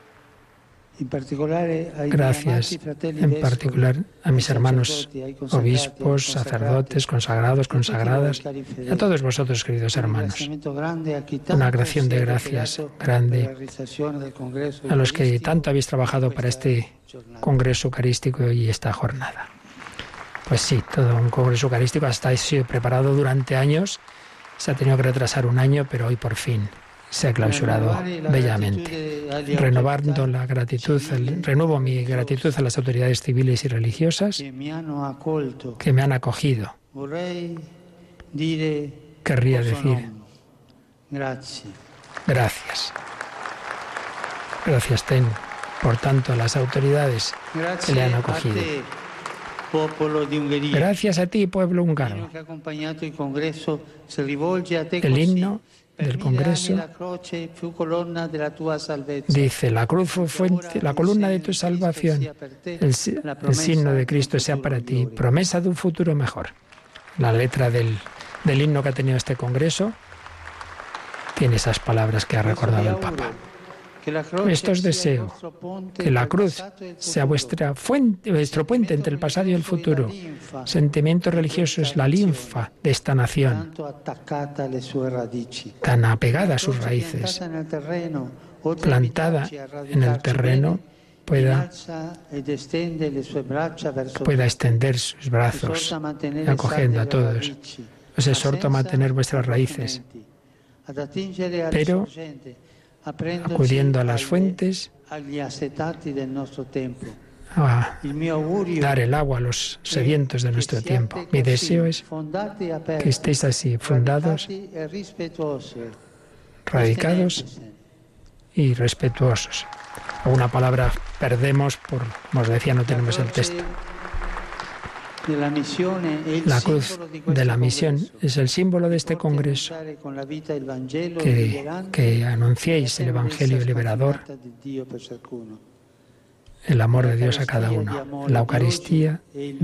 Gracias en particular a mis hermanos obispos, sacerdotes, consagrados, consagradas, y a todos vosotros, queridos hermanos. Una acción de gracias grande a los que tanto habéis trabajado para este Congreso Eucarístico y esta jornada. Pues sí, todo un Congreso Eucarístico ha sido preparado durante años, se ha tenido que retrasar un año, pero hoy por fin se ha clausurado bellamente. Renovando la gratitud, renuevo mi gratitud a las autoridades civiles y religiosas que me han acogido. Querría decir gracias. Gracias, por tanto, a las autoridades que le han acogido. Gracias a ti, pueblo húngaro. El himno del Congreso dice: la cruz fue fuente, la columna de tu salvación, el signo de Cristo sea para ti, promesa de un futuro mejor. La letra del himno que ha tenido este Congreso tiene esas palabras que ha recordado el Papa. Esto os deseo, que la cruz sea vuestra fuente, vuestro puente entre el pasado y el futuro. Sentimiento religioso es la linfa de esta nación, tan apegada a sus raíces, plantada en el terreno, pueda extender sus brazos, acogiendo a todos. Os exhorto a mantener vuestras raíces, pero acudiendo a las fuentes, a dar el agua a los sedientos de nuestro tiempo. Mi deseo es que estéis así, fundados, radicados y respetuosos. Una palabra perdemos como os decía, no tenemos el texto. La cruz de la misión es el símbolo de este Congreso, que anunciéis el Evangelio liberador, el amor de Dios a cada uno. La Eucaristía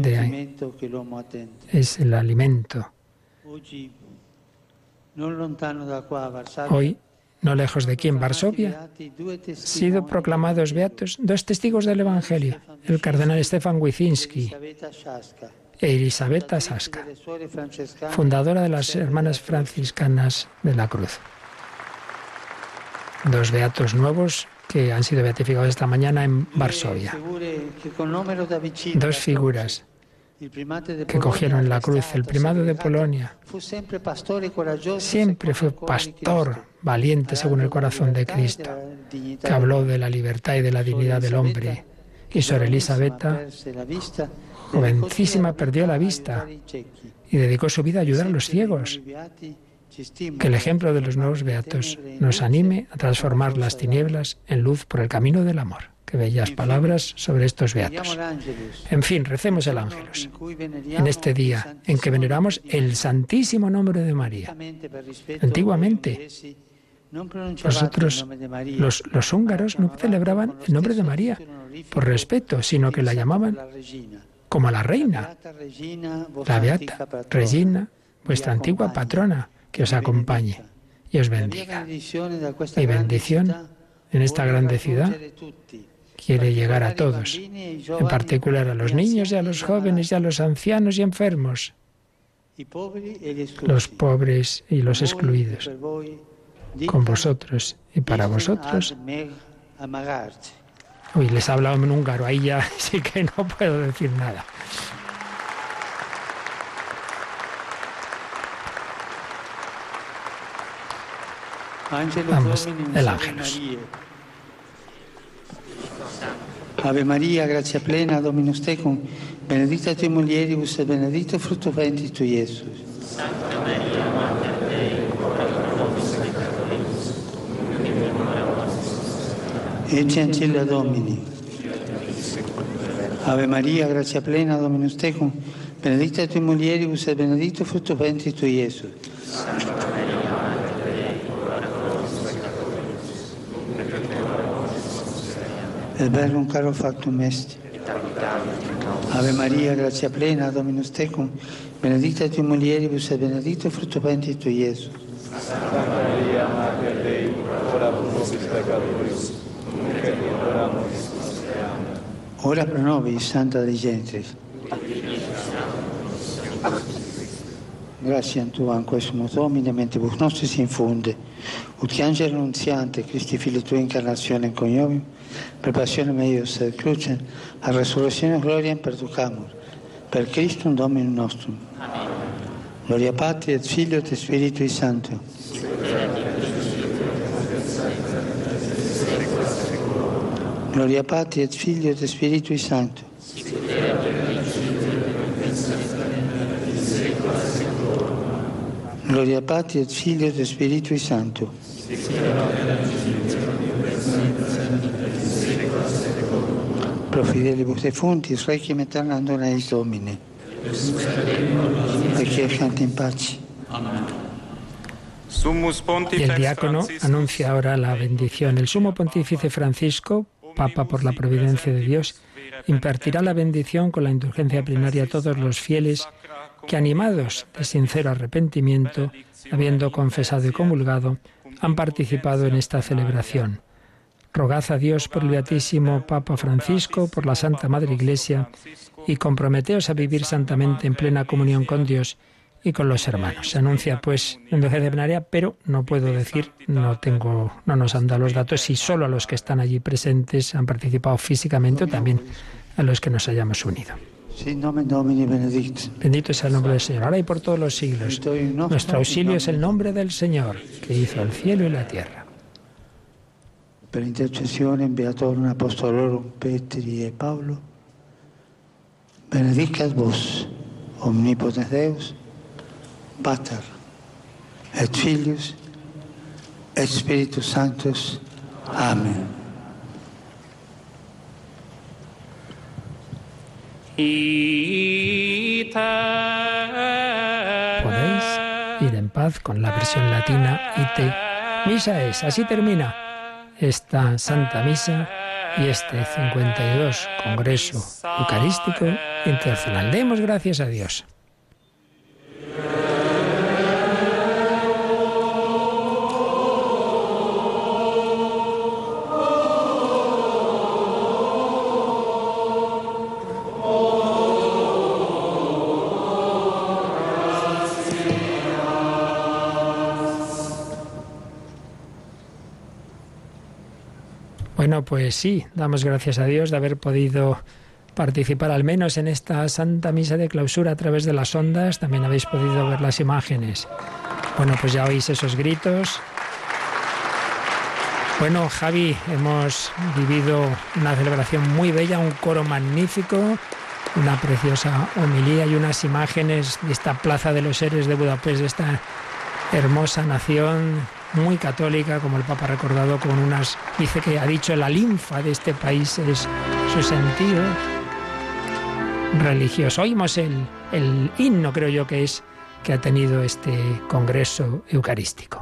es el alimento. Hoy, no lejos de aquí, en Varsovia, han sido proclamados beatos 2 testigos del Evangelio, el cardenal Stefan Wyszynski e Elisabetta Saska, fundadora de las Hermanas Franciscanas de la Cruz. 2 beatos nuevos que han sido beatificados esta mañana en Varsovia. 2 figuras que cogieron la cruz. El primado de Polonia siempre fue pastor valiente según el corazón de Cristo, que habló de la libertad y de la dignidad del hombre. Y Sor Elisabetta, jovencísima, perdió la vista y dedicó su vida a ayudar a los ciegos. Que el ejemplo de los nuevos beatos nos anime a transformar las tinieblas en luz por el camino del amor. Qué bellas palabras sobre estos beatos. En fin, recemos el Ángelus en este día en que veneramos el santísimo nombre de María. Antiguamente, nosotros, los húngaros, no celebraban el nombre de María por respeto, sino que la llamaban como a la reina, la Beata Regina, vuestra antigua patrona, que os acompañe y os bendiga. Mi bendición en esta grande ciudad quiere llegar a todos, en particular a los niños y a los jóvenes y a los ancianos y enfermos, los pobres y los excluidos, con vosotros y para vosotros. Uy, les he hablado en húngaro, ahí ya sí que no puedo decir nada. Vamos, el Ángelus. Ave Maria, gratia plena, Dominus tecum, benedicta tui mulieribus et benedictus fructus ventris tui, Iesus. Santa Maria, Mater Dei, ora pro nobis peccatoribus, nunc et in hora mortis. Ecce ancilla Domini. Ave Maria, gratia plena, Dominus tecum, benedicta tui mulieribus et benedictus fructus ventris tui, Iesus. Santa Maria, Mater Dei, ora pro nobis il Verbum caro factum est. Ave Maria, grazia plena, Dominus tecum, benedicta tu mulieribus et benedictus fructus ventris tui, Iesus. Santa Maria, Mater Dei, ora pro nobis peccatoribus, nunc et in hora mortis nostre. Amen. Ora pro nobis, Santa Dei Gentris. Grazie a tu, anque sumo Domine, mentibus nostris infunde, ut angelo annunziante, Christi Filii Tui incarnazione coniovium, per passione meius et crucem, a resurrezione gloria perducamur, per Christum Dominum nostrum. Amen. Gloria Patri et Filio et Spiritui Sancto. Gloria Patri et Filio et Spiritui Sancto. Gloria Patri et Filio et Spiritui Sancto. Pro fidelibus defunctis, requiem aeternam dona eis Domine. Requiescant in pace. Y el diácono anuncia ahora la bendición. El sumo pontífice Francisco, Papa por la providencia de Dios, impartirá la bendición con la indulgencia plenaria a todos los fieles que, animados de sincero arrepentimiento, habiendo confesado y comulgado, han participado en esta celebración. Rogad a Dios por el Beatísimo Papa Francisco, por la Santa Madre Iglesia, y comprometeos a vivir santamente en plena comunión con Dios y con los hermanos. Se anuncia pues la indulgencia plenaria, pero no puedo decir, no nos han dado los datos, si solo a los que están allí presentes han participado físicamente o también a los que nos hayamos unido. Sin nomen Domini benedictus. Bendito sea el nombre del Señor, ahora y por todos los siglos. Nuestro auxilio es el nombre del Señor, que hizo el cielo y la tierra. Per intercessione in Beatorum Apostolorum Petri e Paolo, benedicat vos, omnipotens Deus, Pater, et Filius, et Spiritus Sanctus. Amén. Podéis ir en paz con la versión latina ite. Misa es, así termina esta Santa Misa y este 52 Congreso Eucarístico Internacional. Demos gracias a Dios. Bueno, pues sí, damos gracias a Dios de haber podido participar al menos en esta Santa Misa de Clausura a través de las ondas. También habéis podido ver las imágenes. Bueno, pues ya oís esos gritos. Bueno, Javi, hemos vivido una celebración muy bella, un coro magnífico, una preciosa homilía y unas imágenes de esta Plaza de los Héroes de Budapest, de esta hermosa nación muy católica, como el Papa ha recordado, con unas, dice que ha dicho, la linfa de este país es su sentido religioso. Oímos el himno, creo yo que es, que ha tenido este Congreso Eucarístico.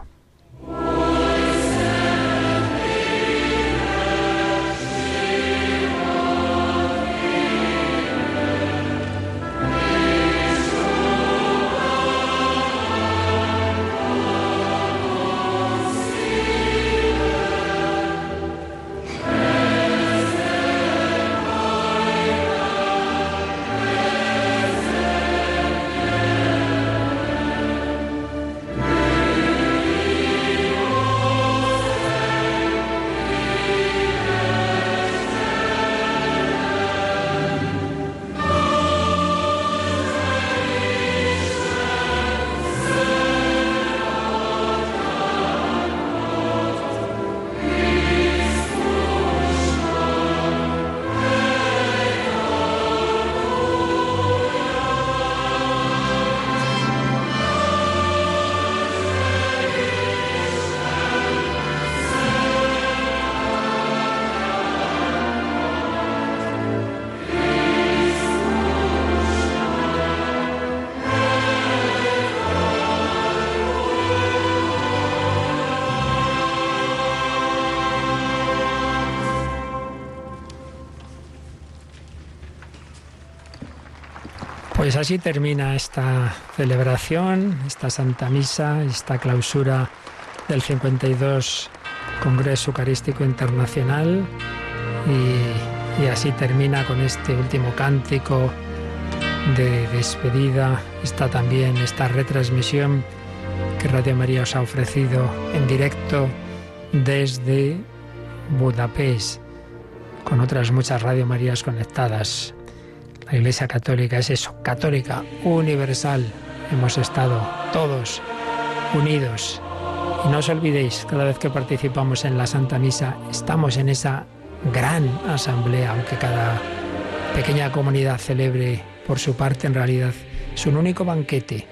Pues así termina esta celebración, esta Santa Misa, esta clausura del 52 Congreso Eucarístico Internacional, y así termina con este último cántico de despedida. Está también esta retransmisión que Radio María os ha ofrecido en directo desde Budapest, con otras muchas Radio Marías conectadas. La Iglesia Católica es eso, católica, universal. Hemos estado todos unidos. Y no os olvidéis, cada vez que participamos en la Santa Misa, estamos en esa gran asamblea, aunque cada pequeña comunidad celebre por su parte, en realidad es un único banquete.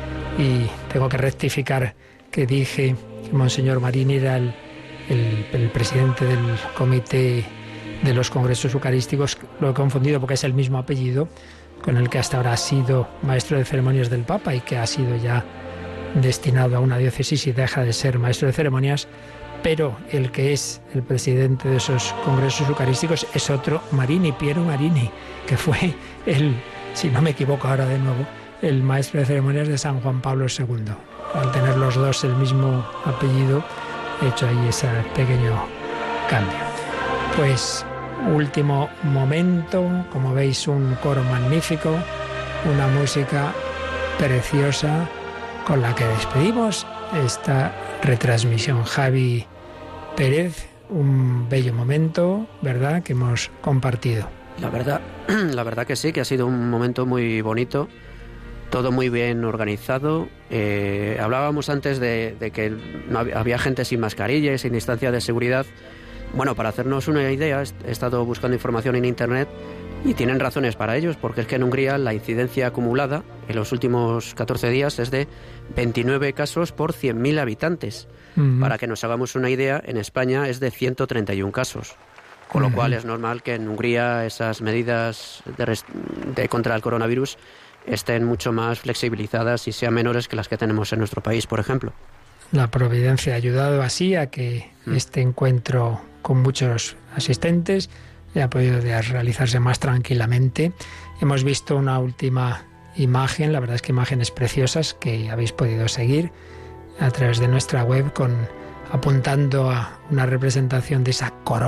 Y tengo que rectificar que dije que Monseñor Marini era el presidente del comité de los congresos eucarísticos. Lo he confundido porque es el mismo apellido con el que hasta ahora ha sido maestro de ceremonias del Papa y que ha sido ya destinado a una diócesis y deja de ser maestro de ceremonias, pero el que es el presidente de esos congresos eucarísticos es otro Marini, Piero Marini, que fue el, si no me equivoco ahora de nuevo, el maestro de ceremonias de San Juan Pablo II. Al tener los dos el mismo apellido, he hecho ahí ese pequeño cambio. Pues último momento, como veis, un coro magnífico, una música preciosa con la que despedimos esta retransmisión. Javi Pérez, un bello momento, ¿verdad?, que hemos compartido. La verdad que sí, que ha sido un momento muy bonito, todo muy bien organizado. Hablábamos antes de que no había gente sin mascarilla y sin distancia de seguridad. Bueno, para hacernos una idea, he estado buscando información en Internet y tienen razones para ellos, porque es que en Hungría la incidencia acumulada en los últimos 14 días es de 29 casos por 100.000 habitantes. Para que nos hagamos una idea, en España es de 131 casos. Con lo cual es normal que en Hungría esas medidas de contra el coronavirus estén mucho más flexibilizadas y sean menores que las que tenemos en nuestro país, por ejemplo. La providencia ha ayudado así a que este encuentro con muchos asistentes ha podido realizarse más tranquilamente. Hemos visto una última imagen, la verdad es que imágenes preciosas que habéis podido seguir a través de nuestra web, apuntando a una representación de esa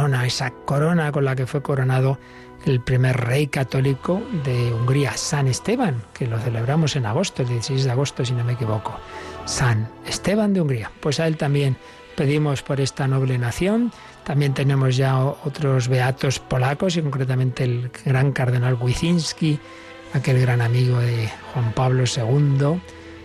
corona con la que fue coronado el primer rey católico de Hungría, San Esteban, que lo celebramos en agosto, el 16 de agosto, si no me equivoco. San Esteban de Hungría. Pues a él también pedimos por esta noble nación. También tenemos ya otros beatos polacos, y concretamente el gran cardenal Wyszynski, aquel gran amigo de Juan Pablo II,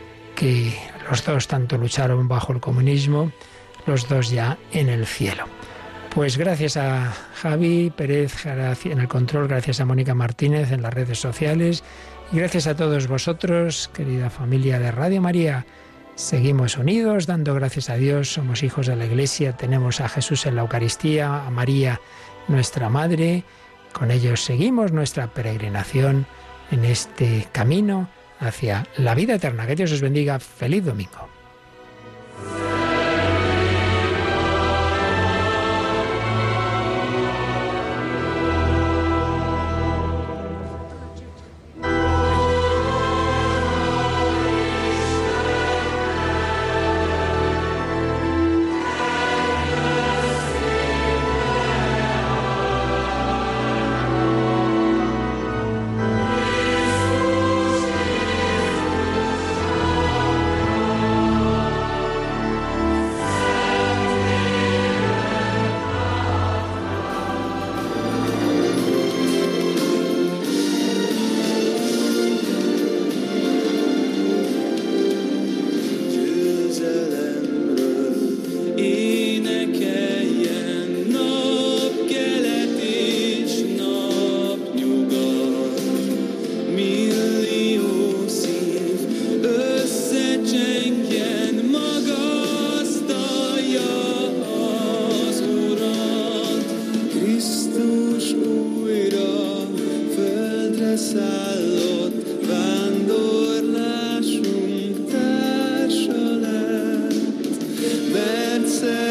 que los dos tanto lucharon bajo el comunismo, los dos ya en el cielo. Pues gracias a Javi Pérez en el control, gracias a Mónica Martínez en las redes sociales, y gracias a todos vosotros, querida familia de Radio María. Seguimos unidos, dando gracias a Dios, somos hijos de la Iglesia, tenemos a Jesús en la Eucaristía, a María, nuestra Madre. Con ellos seguimos nuestra peregrinación en este camino hacia la vida eterna. Que Dios os bendiga. Feliz domingo. Vándorlásunk társa lett, mert